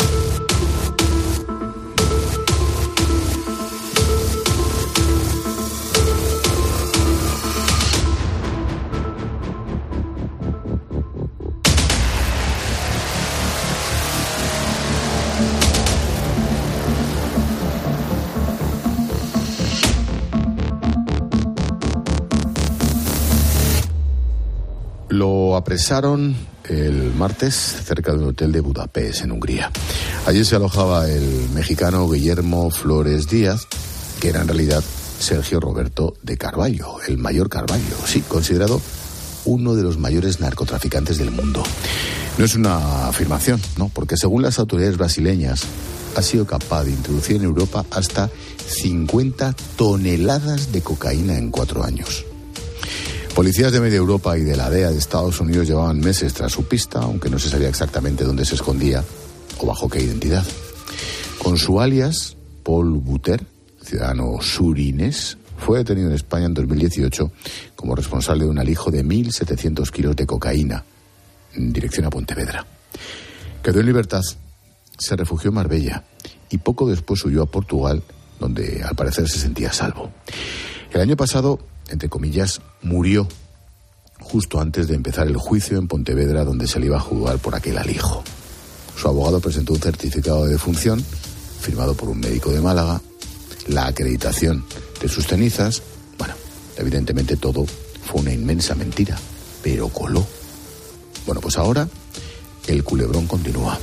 Lo apresaron el martes cerca de un hotel de Budapest, en Hungría. Allí se alojaba el mexicano Guillermo Flores Díaz, que era en realidad Sergio Roberto de Carvalho, el mayor Carvalho, sí, considerado uno de los mayores narcotraficantes del mundo. No es una afirmación, no, porque según las autoridades brasileñas ha sido capaz de introducir en Europa hasta cincuenta toneladas de cocaína en cuatro años. Policías de media Europa y de la D E A de Estados Unidos llevaban meses tras su pista, aunque no se sabía exactamente dónde se escondía o bajo qué identidad. Con su alias, Paul Buter, ciudadano surinés, fue detenido en España en dos mil dieciocho como responsable de un alijo de mil setecientos kilos de cocaína en dirección a Pontevedra. Quedó en libertad, se refugió en Marbella y poco después huyó a Portugal, donde al parecer se sentía a salvo. El año pasado, entre comillas, murió justo antes de empezar el juicio en Pontevedra, donde se le iba a juzgar por aquel alijo. Su abogado presentó un certificado de defunción firmado por un médico de Málaga, la acreditación de sus cenizas. Bueno, evidentemente todo fue una inmensa mentira, pero coló. Bueno, pues ahora el culebrón continúa.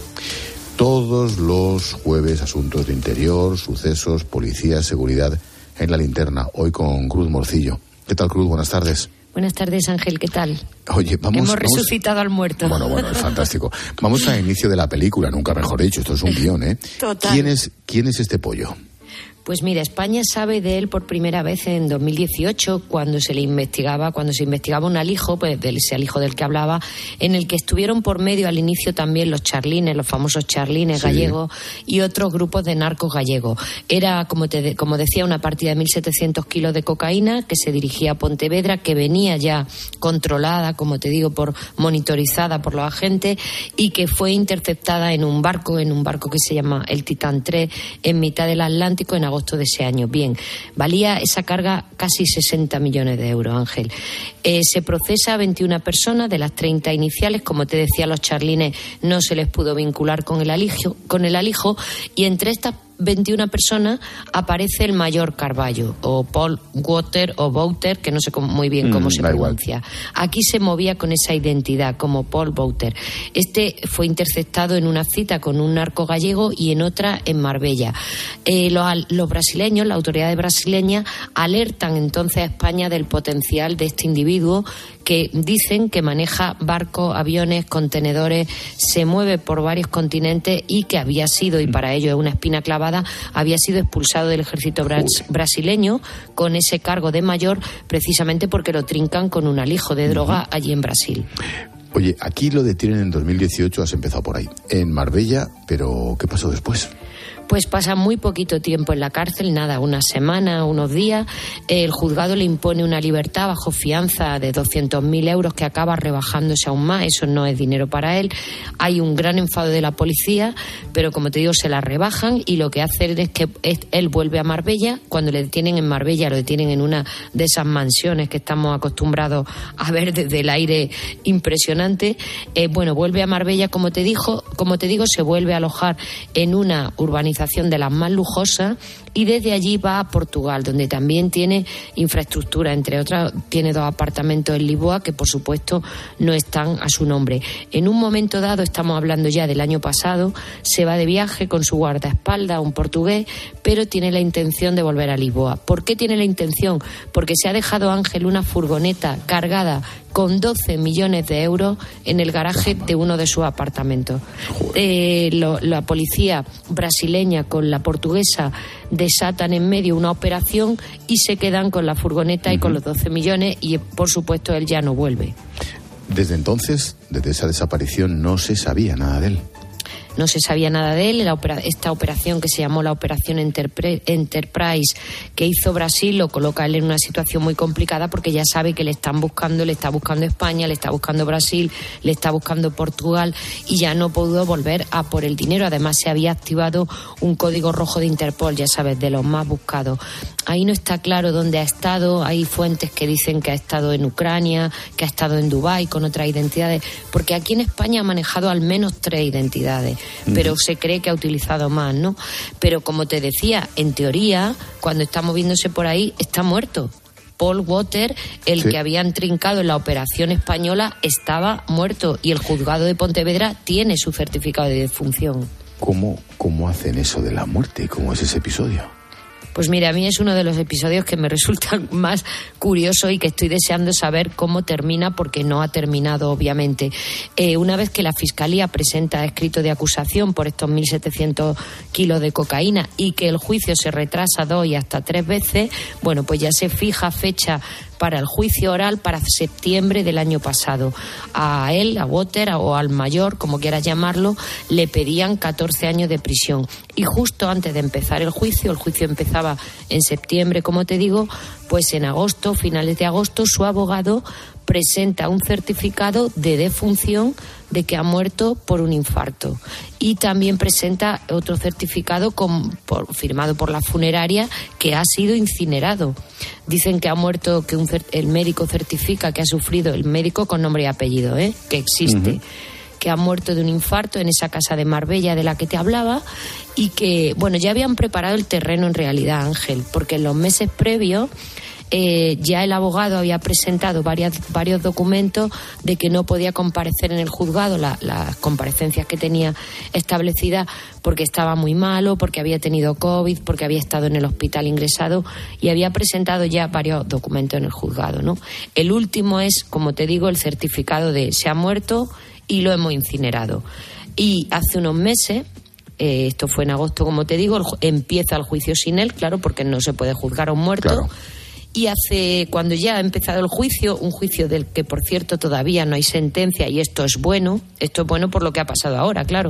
Todos los jueves, asuntos de interior, sucesos, policía, seguridad, en La Linterna, hoy con Cruz Morcillo. ¿Qué tal, Cruz? Buenas tardes. Buenas tardes, Ángel, ¿qué tal? Oye, vamos... Hemos vamos... resucitado al muerto. Bueno, bueno, es fantástico. Vamos al inicio de la película, nunca mejor dicho, esto es un guión, ¿eh? Total. ¿Quién es, quién es este pollo? Pues mira, España sabe de él por primera vez en dos mil dieciocho, cuando se le investigaba, cuando se investigaba un alijo, pues de ese alijo del que hablaba, en el que estuvieron por medio al inicio también los charlines, los famosos charlines sí. gallegos y otros grupos de narcos gallegos. Era, como te como decía, una partida de mil setecientos kilos de cocaína que se dirigía a Pontevedra, que venía ya controlada, como te digo, por monitorizada por los agentes y que fue interceptada en un barco, en un barco que se llama el Titán tres, en mitad del Atlántico en agosto de ese año. Bien, valía esa carga casi sesenta millones de euros, Ángel. Eh, se procesa a veintiuna personas de las treinta iniciales. Como te decía, los charlines no se les pudo vincular con el alijo, con el alijo y entre estas veintiuna personas aparece el mayor Carvalho, o Paul Water o Bouter, que no sé cómo, muy bien cómo mm, se pronuncia. Igual. Aquí se movía con esa identidad, como Paul Bouter. Este fue interceptado en una cita con un narco gallego y en otra en Marbella. Eh, los, los brasileños, las autoridades brasileñas, alertan entonces a España del potencial de este individuo, que dicen que maneja barcos, aviones, contenedores, se mueve por varios continentes y que había sido, y para ello es una espina clavada, había sido expulsado del ejército bras- brasileño con ese cargo de mayor, precisamente porque lo trincan con un alijo de droga allí en Brasil. Oye, aquí lo detienen en dos mil dieciocho, has empezado por ahí, en Marbella, pero ¿qué pasó después? Pues pasa muy poquito tiempo en la cárcel, nada, una semana, unos días. El juzgado le impone una libertad bajo fianza de doscientos mil euros que acaba rebajándose aún más. Eso no es dinero para él. Hay un gran enfado de la policía, pero como te digo, se la rebajan y lo que hacen es que él vuelve a Marbella. Cuando le detienen en Marbella, lo detienen en una de esas mansiones que estamos acostumbrados a ver desde el aire, impresionante. Eh, bueno, vuelve a Marbella, como te dijo, como te digo, se vuelve a alojar en una urbanización urbanización de las más lujosas, y desde allí va a Portugal, donde también tiene infraestructura, entre otras tiene dos apartamentos en Lisboa que por supuesto no están a su nombre. En un momento dado, estamos hablando ya del año pasado, se va de viaje con su guardaespaldas, un portugués, pero tiene la intención de volver a Lisboa. ¿Por qué tiene la intención? Porque se ha dejado Ángel una furgoneta cargada con doce millones de euros en el garaje de uno de sus apartamentos. Eh, lo, la policía brasileña con la portuguesa desatan en medio una operación y se quedan con la furgoneta uh-huh. y con los doce millones, y por supuesto él ya no vuelve. Desde entonces, desde esa desaparición, no se sabía nada de él. No se sabía nada de él. La opera, esta operación que se llamó la Operación Enterprise, Enterprise que hizo Brasil lo coloca a él en una situación muy complicada, porque ya sabe que le están buscando, le está buscando España, le está buscando Brasil, le está buscando Portugal, y ya no pudo volver a por el dinero. Además se había activado un código rojo de Interpol, ya sabes, de los más buscados. Ahí no está claro dónde ha estado. Hay fuentes que dicen que ha estado en Ucrania, que ha estado en Dubái con otras identidades, porque aquí en España ha manejado al menos tres identidades, pero uh-huh. se cree que ha utilizado más, ¿no? Pero como te decía, en teoría, cuando está moviéndose por ahí, está muerto. Paul Water, el sí. que habían trincado en la operación española, estaba muerto, y el juzgado de Pontevedra tiene su certificado de defunción. ¿Cómo, cómo hacen eso de la muerte? ¿Cómo es ese episodio? Pues mira, a mí es uno de los episodios que me resulta más curioso y que estoy deseando saber cómo termina, porque no ha terminado, obviamente. Eh, una vez que la Fiscalía presenta escrito de acusación por estos mil setecientos kilos de cocaína y que el juicio se retrasa dos y hasta tres veces, bueno, pues ya se fija fecha para el juicio oral para septiembre del año pasado. A él, a Water o al mayor, como quieras llamarlo, le pedían catorce años de prisión. Y justo antes de empezar el juicio, el juicio empezaba en septiembre, como te digo, pues en agosto, finales de agosto, su abogado presenta un certificado de defunción de que ha muerto por un infarto, y también presenta otro certificado con, por, firmado por la funeraria, que ha sido incinerado. Dicen que ha muerto, que un, el médico certifica que ha sufrido, el médico con nombre y apellido, ¿eh? que existe, uh-huh. que ha muerto de un infarto en esa casa de Marbella de la que te hablaba, y que, bueno, ya habían preparado el terreno en realidad, Ángel, porque en los meses previos Eh, ya el abogado había presentado varias, varios documentos de que no podía comparecer en el juzgado, la, las comparecencias que tenía establecidas, porque estaba muy malo, porque había tenido COVID, porque había estado en el hospital ingresado, y había presentado ya varios documentos en el juzgado, ¿no? El último es, como te digo, el certificado de se ha muerto y lo hemos incinerado. Y hace unos meses, eh, esto fue en agosto, como te digo, el, empieza el juicio sin él, claro, porque no se puede juzgar a un muerto. Claro. Y hace, cuando ya ha empezado el juicio, un juicio del que, por cierto, todavía no hay sentencia, y esto es bueno, esto es bueno por lo que ha pasado ahora, claro.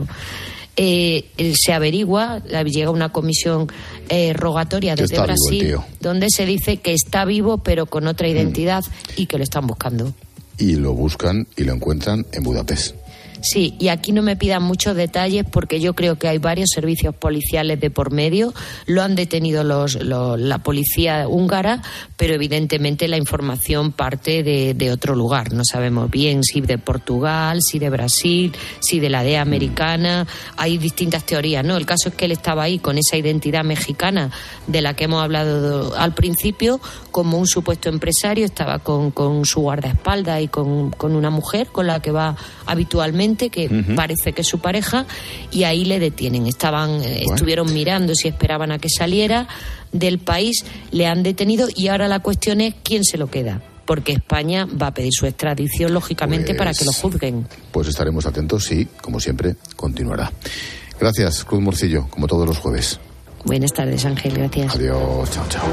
Eh, se averigua, llega una comisión eh, rogatoria desde Brasil, donde se dice que está vivo pero con otra identidad mm. y que lo están buscando. Y lo buscan y lo encuentran en Budapest. Sí, y aquí no me pidan muchos detalles, porque yo creo que hay varios servicios policiales de por medio. Lo han detenido los, los, la policía húngara, pero evidentemente la información parte de, de otro lugar. No sabemos bien si de Portugal, si de Brasil, si de la D E A americana. Hay distintas teorías, ¿no? El caso es que él estaba ahí con esa identidad mexicana de la que hemos hablado al principio, como un supuesto empresario. Estaba con, con su guardaespaldas y con, con una mujer con la que va habitualmente, que uh-huh. parece que es su pareja, y ahí le detienen. Estaban, eh, estuvieron mirando si esperaban a que saliera del país, le han detenido, y ahora la cuestión es quién se lo queda, porque España va a pedir su extradición, lógicamente, pues, para que lo juzguen. Pues estaremos atentos y, como siempre, continuará. Gracias, Cruz Morcillo, como todos los jueves. Buenas tardes, Ángel, gracias. Adiós, chao, chao.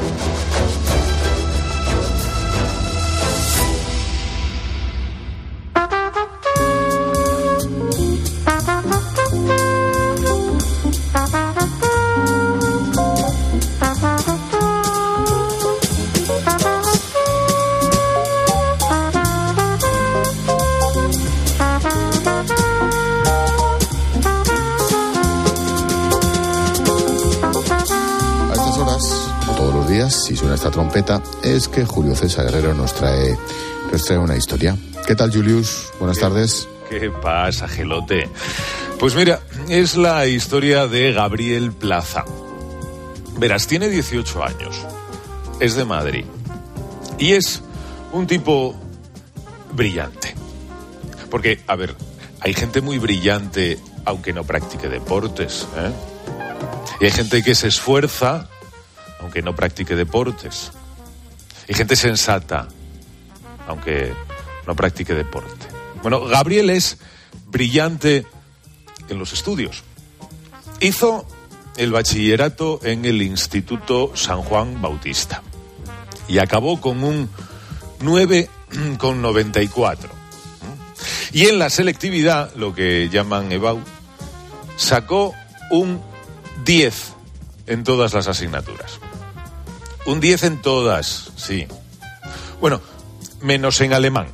Si suena esta trompeta, es que Julio César Herrero nos trae, nos trae una historia. ¿Qué tal, Julius? Buenas ¿Qué, tardes. ¿Qué pasa, Gelote? Pues mira, es la historia de Gabriel Plaza. Verás, tiene dieciocho años, es de Madrid y es un tipo brillante. Porque, a ver, hay gente muy brillante aunque no practique deportes, ¿eh? Y hay gente que se esfuerza aunque no practique deportes. Hay gente sensata aunque no practique deporte. Bueno, Gabriel es brillante en los estudios. Hizo el bachillerato en el Instituto San Juan Bautista y acabó con un nueve coma noventa y cuatro. Y en la selectividad, lo que llaman EBAU, sacó un diez en todas las asignaturas. Un diez en todas, sí. Bueno, menos en alemán.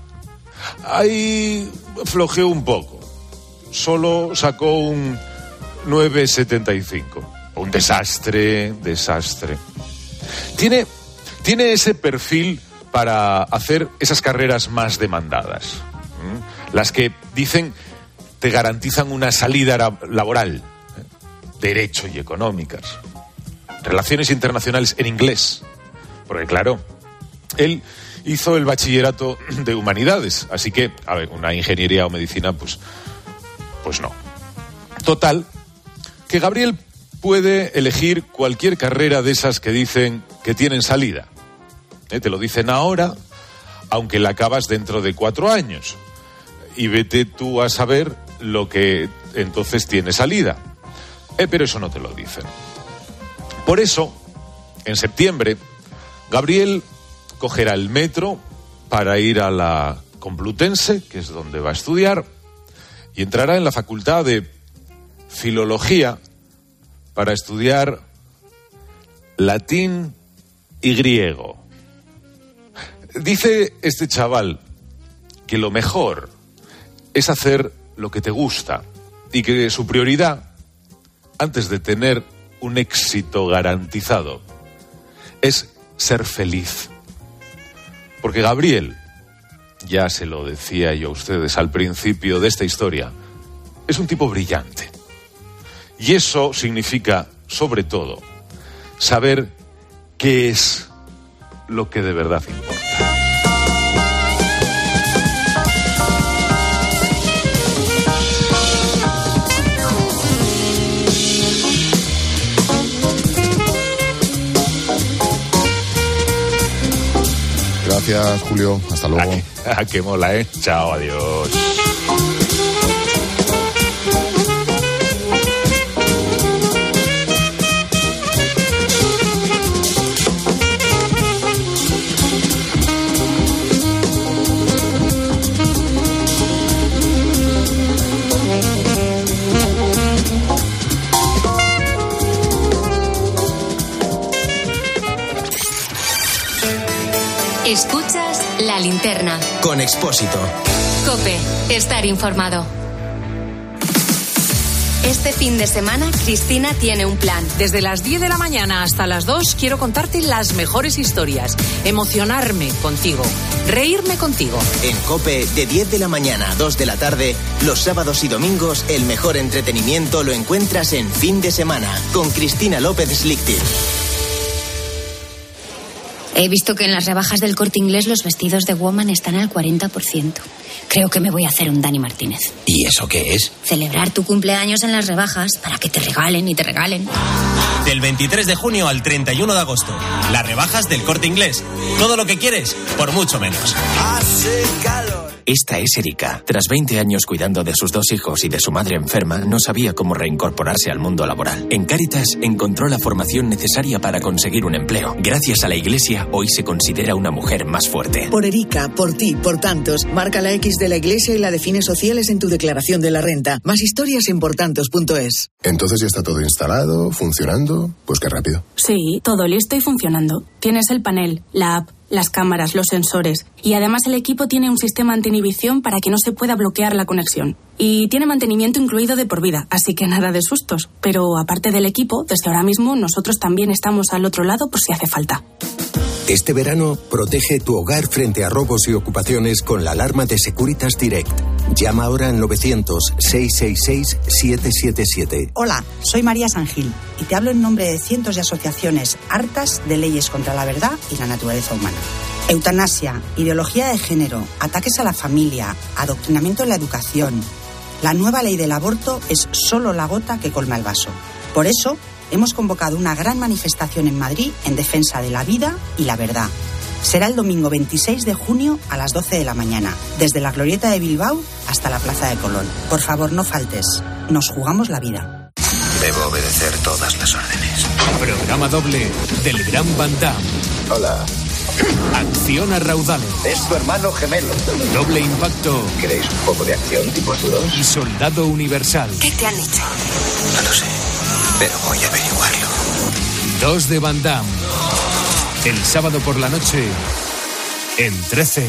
Ahí flojeó un poco. Solo sacó un nueve coma setenta y cinco. Un desastre, desastre. Tiene, tiene ese perfil para hacer esas carreras más demandadas. ¿Mm? Las que dicen te garantizan una salida laboral. ¿eh? Derecho y económicas. Relaciones internacionales en inglés. Porque claro, él hizo el bachillerato de humanidades. Así que, a ver, una ingeniería o medicina, pues, pues no. Total, que Gabriel puede elegir cualquier carrera de esas que dicen que tienen salida. ¿Eh? Te lo dicen ahora, aunque la acabas dentro de cuatro años. Y vete tú a saber lo que entonces tiene salida. Eh, pero eso no te lo dicen. Por eso, en septiembre, Gabriel cogerá el metro para ir a la Complutense, que es donde va a estudiar, y entrará en la Facultad de Filología para estudiar latín y griego. Dice este chaval que lo mejor es hacer lo que te gusta y que su prioridad, antes de tener un éxito garantizado, es ser feliz. Porque Gabriel, ya se lo decía yo a ustedes al principio de esta historia, es un tipo brillante. Y eso significa, sobre todo, saber qué es lo que de verdad importa. Gracias, Julio. Hasta luego. Ah, qué mola, ¿eh? Chao, adiós. Escuchas La Linterna. Con Expósito. COPE. Estar informado. Este fin de semana, Cristina tiene un plan. Desde las diez de la mañana hasta las dos quiero contarte las mejores historias, emocionarme contigo, reírme contigo. En COPE, de diez de la mañana a dos de la tarde, los sábados y domingos, el mejor entretenimiento lo encuentras en Fin de Semana, con Cristina López Slichting. He visto que en las rebajas del Corte Inglés los vestidos de Woman están al cuarenta por ciento. Creo que me voy a hacer un Dani Martínez. ¿Y eso qué es? Celebrar tu cumpleaños en las rebajas para que te regalen y te regalen. Del veintitrés de junio al treinta y uno de agosto. Las rebajas del Corte Inglés. Todo lo que quieres, por mucho menos. Hace calor. Esta es Erika. Tras veinte años cuidando de sus dos hijos y de su madre enferma, no sabía cómo reincorporarse al mundo laboral. En Cáritas encontró la formación necesaria para conseguir un empleo. Gracias a la Iglesia, hoy se considera una mujer más fuerte. Por Erika, por ti, por tantos, marca la X de la Iglesia y la define sociales en tu declaración de la renta. Más historias en portantos punto es. Entonces ya está todo instalado, funcionando. Pues qué rápido. Sí, todo listo y funcionando. Tienes el panel, la app, las cámaras, los sensores. Y además el equipo tiene un sistema anti-inhibición para que no se pueda bloquear la conexión. Y tiene mantenimiento incluido de por vida, así que nada de sustos. Pero aparte del equipo, desde ahora mismo nosotros también estamos al otro lado por si hace falta. Este verano, protege tu hogar frente a robos y ocupaciones con la alarma de Securitas Direct. Llama ahora al novecientos, seiscientos sesenta y seis, setecientos setenta y siete. Hola, soy María Sangil y te hablo en nombre de cientos de asociaciones hartas de leyes contra la verdad y la naturaleza humana. Eutanasia, ideología de género, ataques a la familia, adoctrinamiento en la educación. La nueva ley del aborto es solo la gota que colma el vaso. Por eso, hemos convocado una gran manifestación en Madrid en defensa de la vida y la verdad. Será el domingo veintiséis de junio a las doce de la mañana, desde la Glorieta de Bilbao hasta la Plaza de Colón. Por favor, no faltes. Nos jugamos la vida. Debo obedecer todas las órdenes. Programa doble del Gran Van Damme. Hola. Acción a raudales. Es tu hermano gemelo. Doble impacto. ¿Queréis un poco de acción tipo sudor? Y soldado universal. ¿Qué te han hecho? No lo sé, pero voy a averiguarlo. Dos de Van Damme. El sábado por la noche, en trece.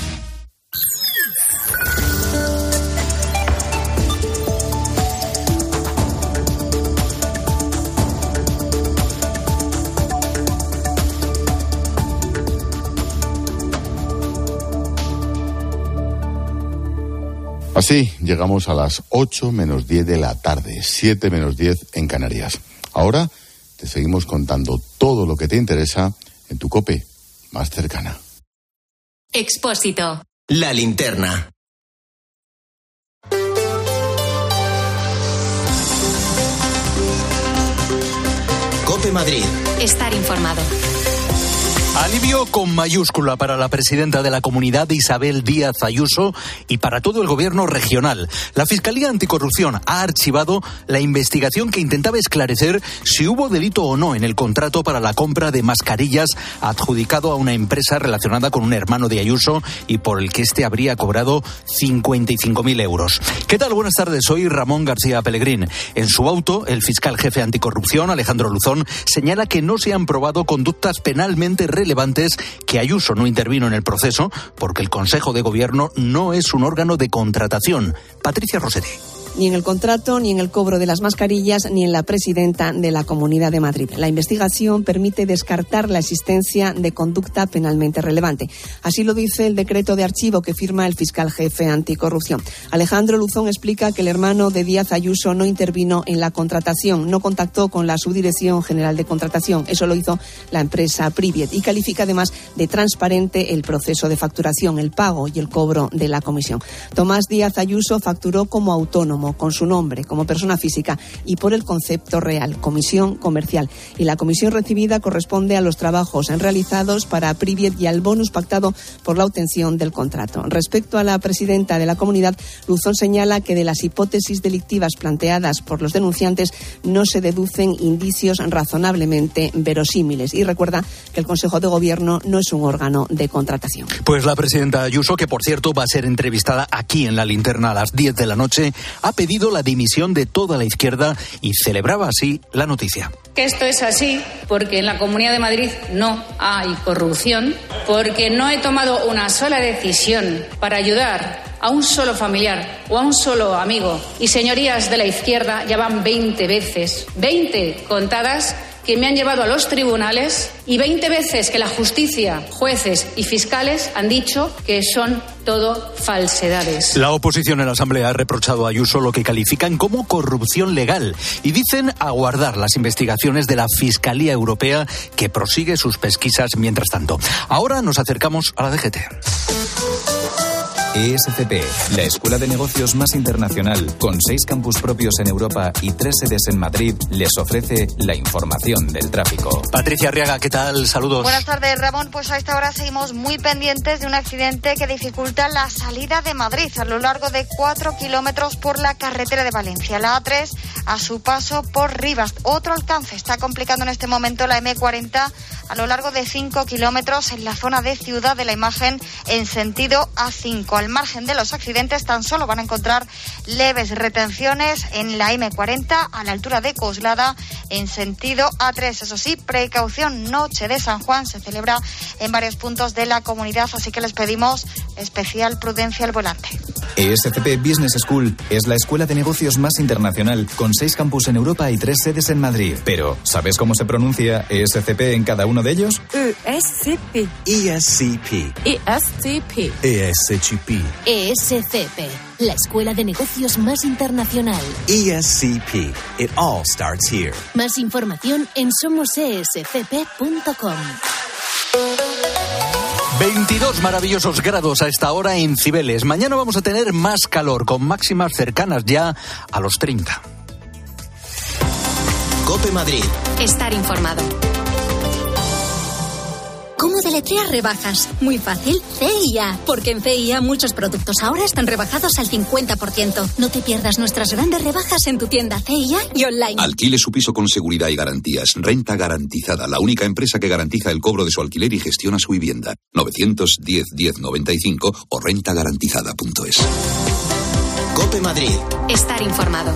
Así llegamos a las ocho menos diez de la tarde, siete menos diez en Canarias. Ahora te seguimos contando todo lo que te interesa en tu COPE más cercana. Expósito. La linterna. COPE Madrid. Estar informado. Alivio con mayúscula para la presidenta de la Comunidad, Isabel Díaz Ayuso, y para todo el gobierno regional. La Fiscalía Anticorrupción ha archivado la investigación que intentaba esclarecer si hubo delito o no en el contrato para la compra de mascarillas adjudicado a una empresa relacionada con un hermano de Ayuso y por el que éste habría cobrado cincuenta y cinco mil euros. ¿Qué tal? Buenas tardes, soy Ramón García Pellegrín. En su auto, el fiscal jefe anticorrupción, Alejandro Luzón, señala que no se han probado conductas penalmente relevantes relevantes, que Ayuso no intervino en el proceso porque el Consejo de Gobierno no es un órgano de contratación. Patricia Rossetti. Ni en el contrato, ni en el cobro de las mascarillas, ni en la presidenta de la Comunidad de Madrid. La investigación permite descartar la existencia de conducta penalmente relevante. Así lo dice el decreto de archivo que firma el fiscal jefe anticorrupción. Alejandro Luzón explica que el hermano de Díaz Ayuso no intervino en la contratación, no contactó con la Subdirección General de Contratación. Eso lo hizo la empresa Priviet y califica además de transparente el proceso de facturación, el pago y el cobro de la comisión. Tomás Díaz Ayuso facturó como autónomo, con su nombre, como persona física y por el concepto real, comisión comercial. Y la comisión recibida corresponde a los trabajos realizados para Priviet y al bonus pactado por la obtención del contrato. Respecto a la presidenta de la Comunidad, Luzón señala que de las hipótesis delictivas planteadas por los denunciantes no se deducen indicios razonablemente verosímiles y recuerda que el Consejo de Gobierno no es un órgano de contratación. Pues la presidenta Ayuso, que por cierto va a ser entrevistada aquí en La Linterna a las diez de la noche, ha pedido la dimisión de toda la izquierda y celebraba así la noticia. Que esto es así porque en la Comunidad de Madrid no hay corrupción, porque no he tomado una sola decisión para ayudar a un solo familiar o a un solo amigo. Y señorías de la izquierda, ya van veinte veces, veinte contadas, que me han llevado a los tribunales y veinte veces que la justicia, jueces y fiscales han dicho que son todo falsedades. La oposición en la Asamblea ha reprochado a Ayuso lo que califican como corrupción legal y dicen aguardar las investigaciones de la Fiscalía Europea, que prosigue sus pesquisas mientras tanto. Ahora nos acercamos a la D G T. E S C P, la escuela de negocios más internacional, con seis campus propios en Europa y tres sedes en Madrid, les ofrece la información del tráfico. Patricia Arriaga, ¿qué tal? Saludos. Buenas tardes, Ramón. Pues a esta hora seguimos muy pendientes de un accidente que dificulta la salida de Madrid a lo largo de cuatro kilómetros por la carretera de Valencia. La A tres a su paso por Rivas. Otro alcance está complicando en este momento la eme cuarenta a lo largo de cinco kilómetros en la zona de Ciudad de la Imagen en sentido A cinco. Al margen de los accidentes, tan solo van a encontrar leves retenciones en la eme cuarenta a la altura de Coslada en sentido A tres. Eso sí, precaución, Noche de San Juan se celebra en varios puntos de la comunidad, así que les pedimos especial prudencia al volante. E S C P Business School es la escuela de negocios más internacional, con seis campus en Europa y tres sedes en Madrid. Pero, ¿sabes cómo se pronuncia E S C P en cada uno de ellos? E S C P. E S C P. E S C P. E S C P. E S C P, la escuela de negocios más internacional. E S C P. It all starts here. Más información en somos e s c p punto com. veintidós maravillosos grados a esta hora en Cibeles. Mañana vamos a tener más calor, con máximas cercanas ya a los treinta. COPE Madrid. Estar informado. ¿Cómo deletrear rebajas? Muy fácil, C I A. Porque en C I A muchos productos ahora están rebajados al cincuenta por ciento. No te pierdas nuestras grandes rebajas en tu tienda C I A y online. Alquile su piso con seguridad y garantías. Renta Garantizada, la única empresa que garantiza el cobro de su alquiler y gestiona su vivienda. novecientos diez diez noventa y cinco o renta garantizada punto es. COPE Madrid. Estar informado.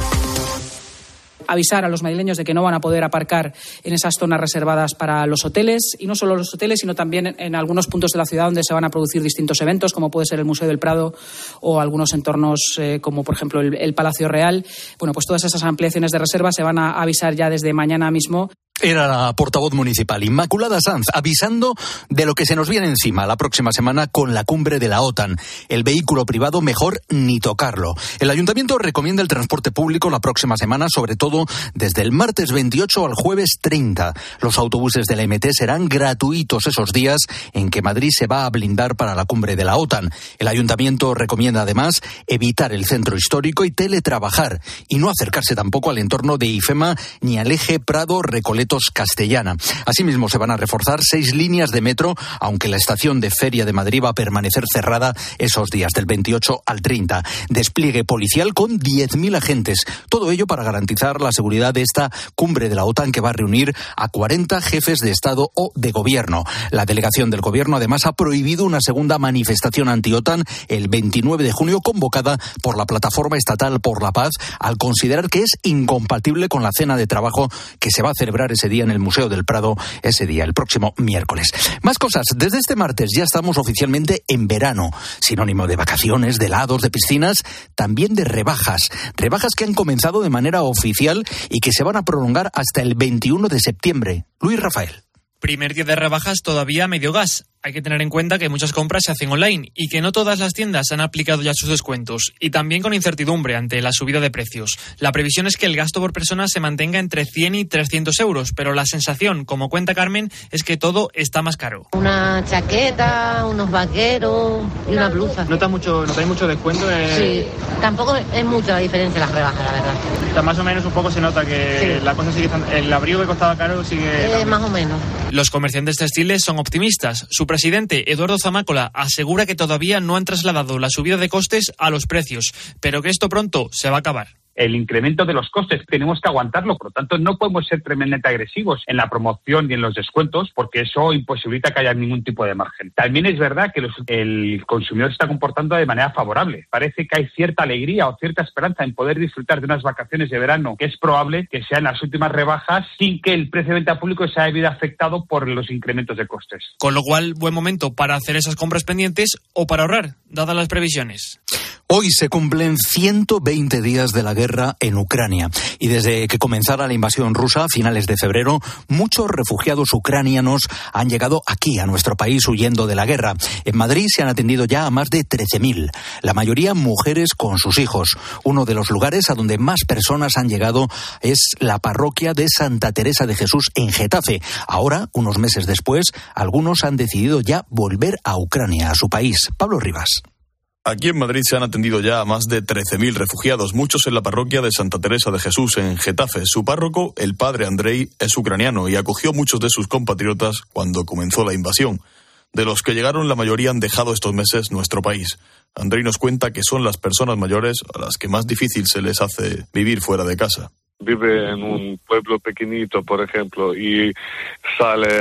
Avisar a los madrileños de que no van a poder aparcar en esas zonas reservadas para los hoteles, y no solo los hoteles, sino también en algunos puntos de la ciudad donde se van a producir distintos eventos, como puede ser el Museo del Prado o algunos entornos eh, como por ejemplo el, el Palacio Real. Bueno, pues todas esas ampliaciones de reserva se van a avisar ya desde mañana mismo. Era la portavoz municipal Inmaculada Sanz avisando de lo que se nos viene encima la próxima semana con la cumbre de la OTAN. El vehículo privado mejor ni tocarlo. El ayuntamiento recomienda el transporte público la próxima semana, sobre todo desde el martes veintiocho al jueves treinta. Los autobuses de la M T serán gratuitos esos días en que Madrid se va a blindar para la cumbre de la OTAN. El ayuntamiento recomienda además evitar el centro histórico y teletrabajar, y no acercarse tampoco al entorno de IFEMA ni al eje Prado-Recoletos Castellana. Asimismo, se van a reforzar seis líneas de metro, aunque la estación de Feria de Madrid va a permanecer cerrada esos días, del veintiocho al treinta. Despliegue policial con diez mil agentes. Todo ello para garantizar la seguridad de esta cumbre de la OTAN, que va a reunir a cuarenta jefes de Estado o de Gobierno. La delegación del Gobierno además ha prohibido una segunda manifestación anti-OTAN el veintinueve de junio, convocada por la Plataforma Estatal por la Paz, al considerar que es incompatible con la cena de trabajo que se va a celebrar ese día en el Museo del Prado, ese día, el próximo miércoles. Más cosas. Desde este martes ya estamos oficialmente en verano, sinónimo de vacaciones, de helados, de piscinas, también de rebajas. Rebajas que han comenzado de manera oficial y que se van a prolongar hasta el veintiuno de septiembre. Luis Rafael. Primer día de rebajas todavía a medio gas. Hay que tener en cuenta que muchas compras se hacen online y que no todas las tiendas han aplicado ya sus descuentos, y también con incertidumbre ante la subida de precios. La previsión es que el gasto por persona se mantenga entre cien y trescientos euros, pero la sensación, como cuenta Carmen, es que todo está más caro. Una chaqueta, unos vaqueros y una blusa. ¿Nota mucho, ¿Notáis mucho descuento? Eh... Sí, tampoco es mucha la diferencia las rebajas, la verdad. O sea, más o menos un poco se nota que sí. La cosa sigue estando, el abrigo que costaba caro sigue... Eh, más o menos. Los comerciantes textiles son optimistas. Su presidente, Eduardo Zamácola, asegura que todavía no han trasladado la subida de costes a los precios, pero que esto pronto se va a acabar. El incremento de los costes tenemos que aguantarlo, por lo tanto no podemos ser tremendamente agresivos en la promoción y en los descuentos, porque eso imposibilita que haya ningún tipo de margen. También es verdad que los, el consumidor se está comportando de manera favorable. Parece que hay cierta alegría o cierta esperanza en poder disfrutar de unas vacaciones de verano, que es probable que sean las últimas rebajas sin que el precio de venta público se haya visto afectado por los incrementos de costes. Con lo cual, buen momento para hacer esas compras pendientes o para ahorrar, dadas las previsiones. Hoy se cumplen ciento veinte días de la guerra en Ucrania, y desde que comenzara la invasión rusa a finales de febrero, muchos refugiados ucranianos han llegado aquí a nuestro país huyendo de la guerra. En Madrid se han atendido ya a más de trece mil, la mayoría mujeres con sus hijos. Uno de los lugares a donde más personas han llegado es la parroquia de Santa Teresa de Jesús en Getafe. Ahora, unos meses después, algunos han decidido ya volver a Ucrania, a su país. Pablo Rivas. Aquí en Madrid se han atendido ya a más de trece mil refugiados, muchos en la parroquia de Santa Teresa de Jesús en Getafe. Su párroco, el padre Andrei, es ucraniano y acogió muchos de sus compatriotas cuando comenzó la invasión. De los que llegaron, la mayoría han dejado estos meses nuestro país. Andrei nos cuenta que son las personas mayores a las que más difícil se les hace vivir fuera de casa. Vive en un pueblo pequeñito, por ejemplo, y sale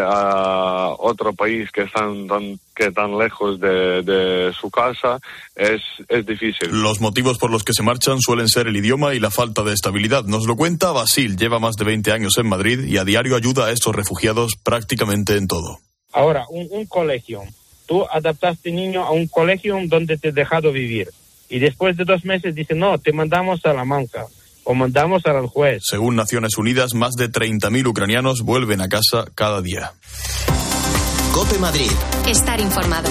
a otro país que están tan, que tan lejos de, de su casa, es, es difícil. Los motivos por los que se marchan suelen ser el idioma y la falta de estabilidad. Nos lo cuenta Basil, lleva más de veinte años en Madrid y a diario ayuda a estos refugiados prácticamente en todo. Ahora, un, un colegio. Tú adaptaste niño a un colegio donde te he dejado vivir. y después de dos meses dicen, no, te mandamos a Salamanca o mandamos al juez. Según Naciones Unidas, más de treinta mil ucranianos vuelven a casa cada día. COPE Madrid. Estar informado.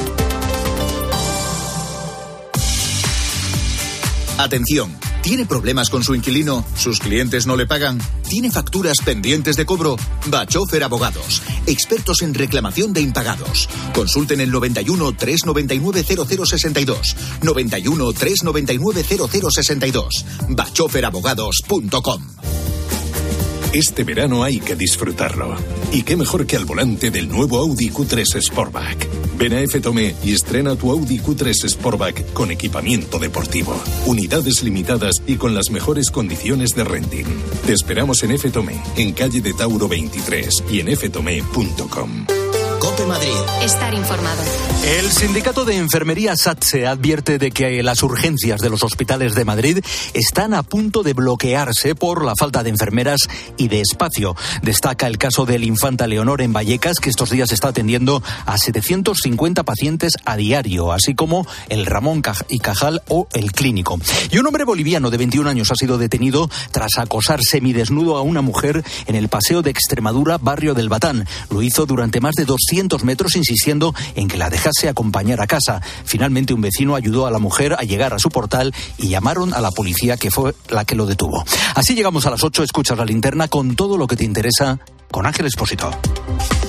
Atención. ¿Tiene problemas con su inquilino? ¿Sus clientes no le pagan? ¿Tiene facturas pendientes de cobro? Bachofer Abogados. Expertos en reclamación de impagados. Consulten el noventa y uno, trescientos noventa y nueve, cero cero sesenta y dos. noventa y uno, trescientos noventa y nueve, cero cero sesenta y dos. bachofer abogados punto com. Este verano hay que disfrutarlo. Y qué mejor que al volante del nuevo Audi Q tres Sportback. Ven a F Tome y estrena tu Audi Q tres Sportback con equipamiento deportivo. Unidades limitadas y con las mejores condiciones de renting. Te esperamos en F Tome, en calle de Tauro veintitrés y en f tome punto com. COPE Madrid. Estar informado. El sindicato de enfermería SATSE advierte de que las urgencias de los hospitales de Madrid están a punto de bloquearse por la falta de enfermeras y de espacio. Destaca el caso del Infanta Leonor en Vallecas, que estos días está atendiendo a setecientos cincuenta pacientes a diario, así como el Ramón y Cajal o el Clínico. Y un hombre boliviano de veintiún años ha sido detenido tras acosar semidesnudo a una mujer en el Paseo de Extremadura, barrio del Batán. Lo hizo durante más de doscientos metros, insistiendo en que la dejase acompañar a casa. Finalmente, un vecino ayudó a la mujer a llegar a su portal y llamaron a la policía, que fue la que lo detuvo. Así llegamos a las ocho. Escuchas La Linterna con todo lo que te interesa con Ángel Expósito.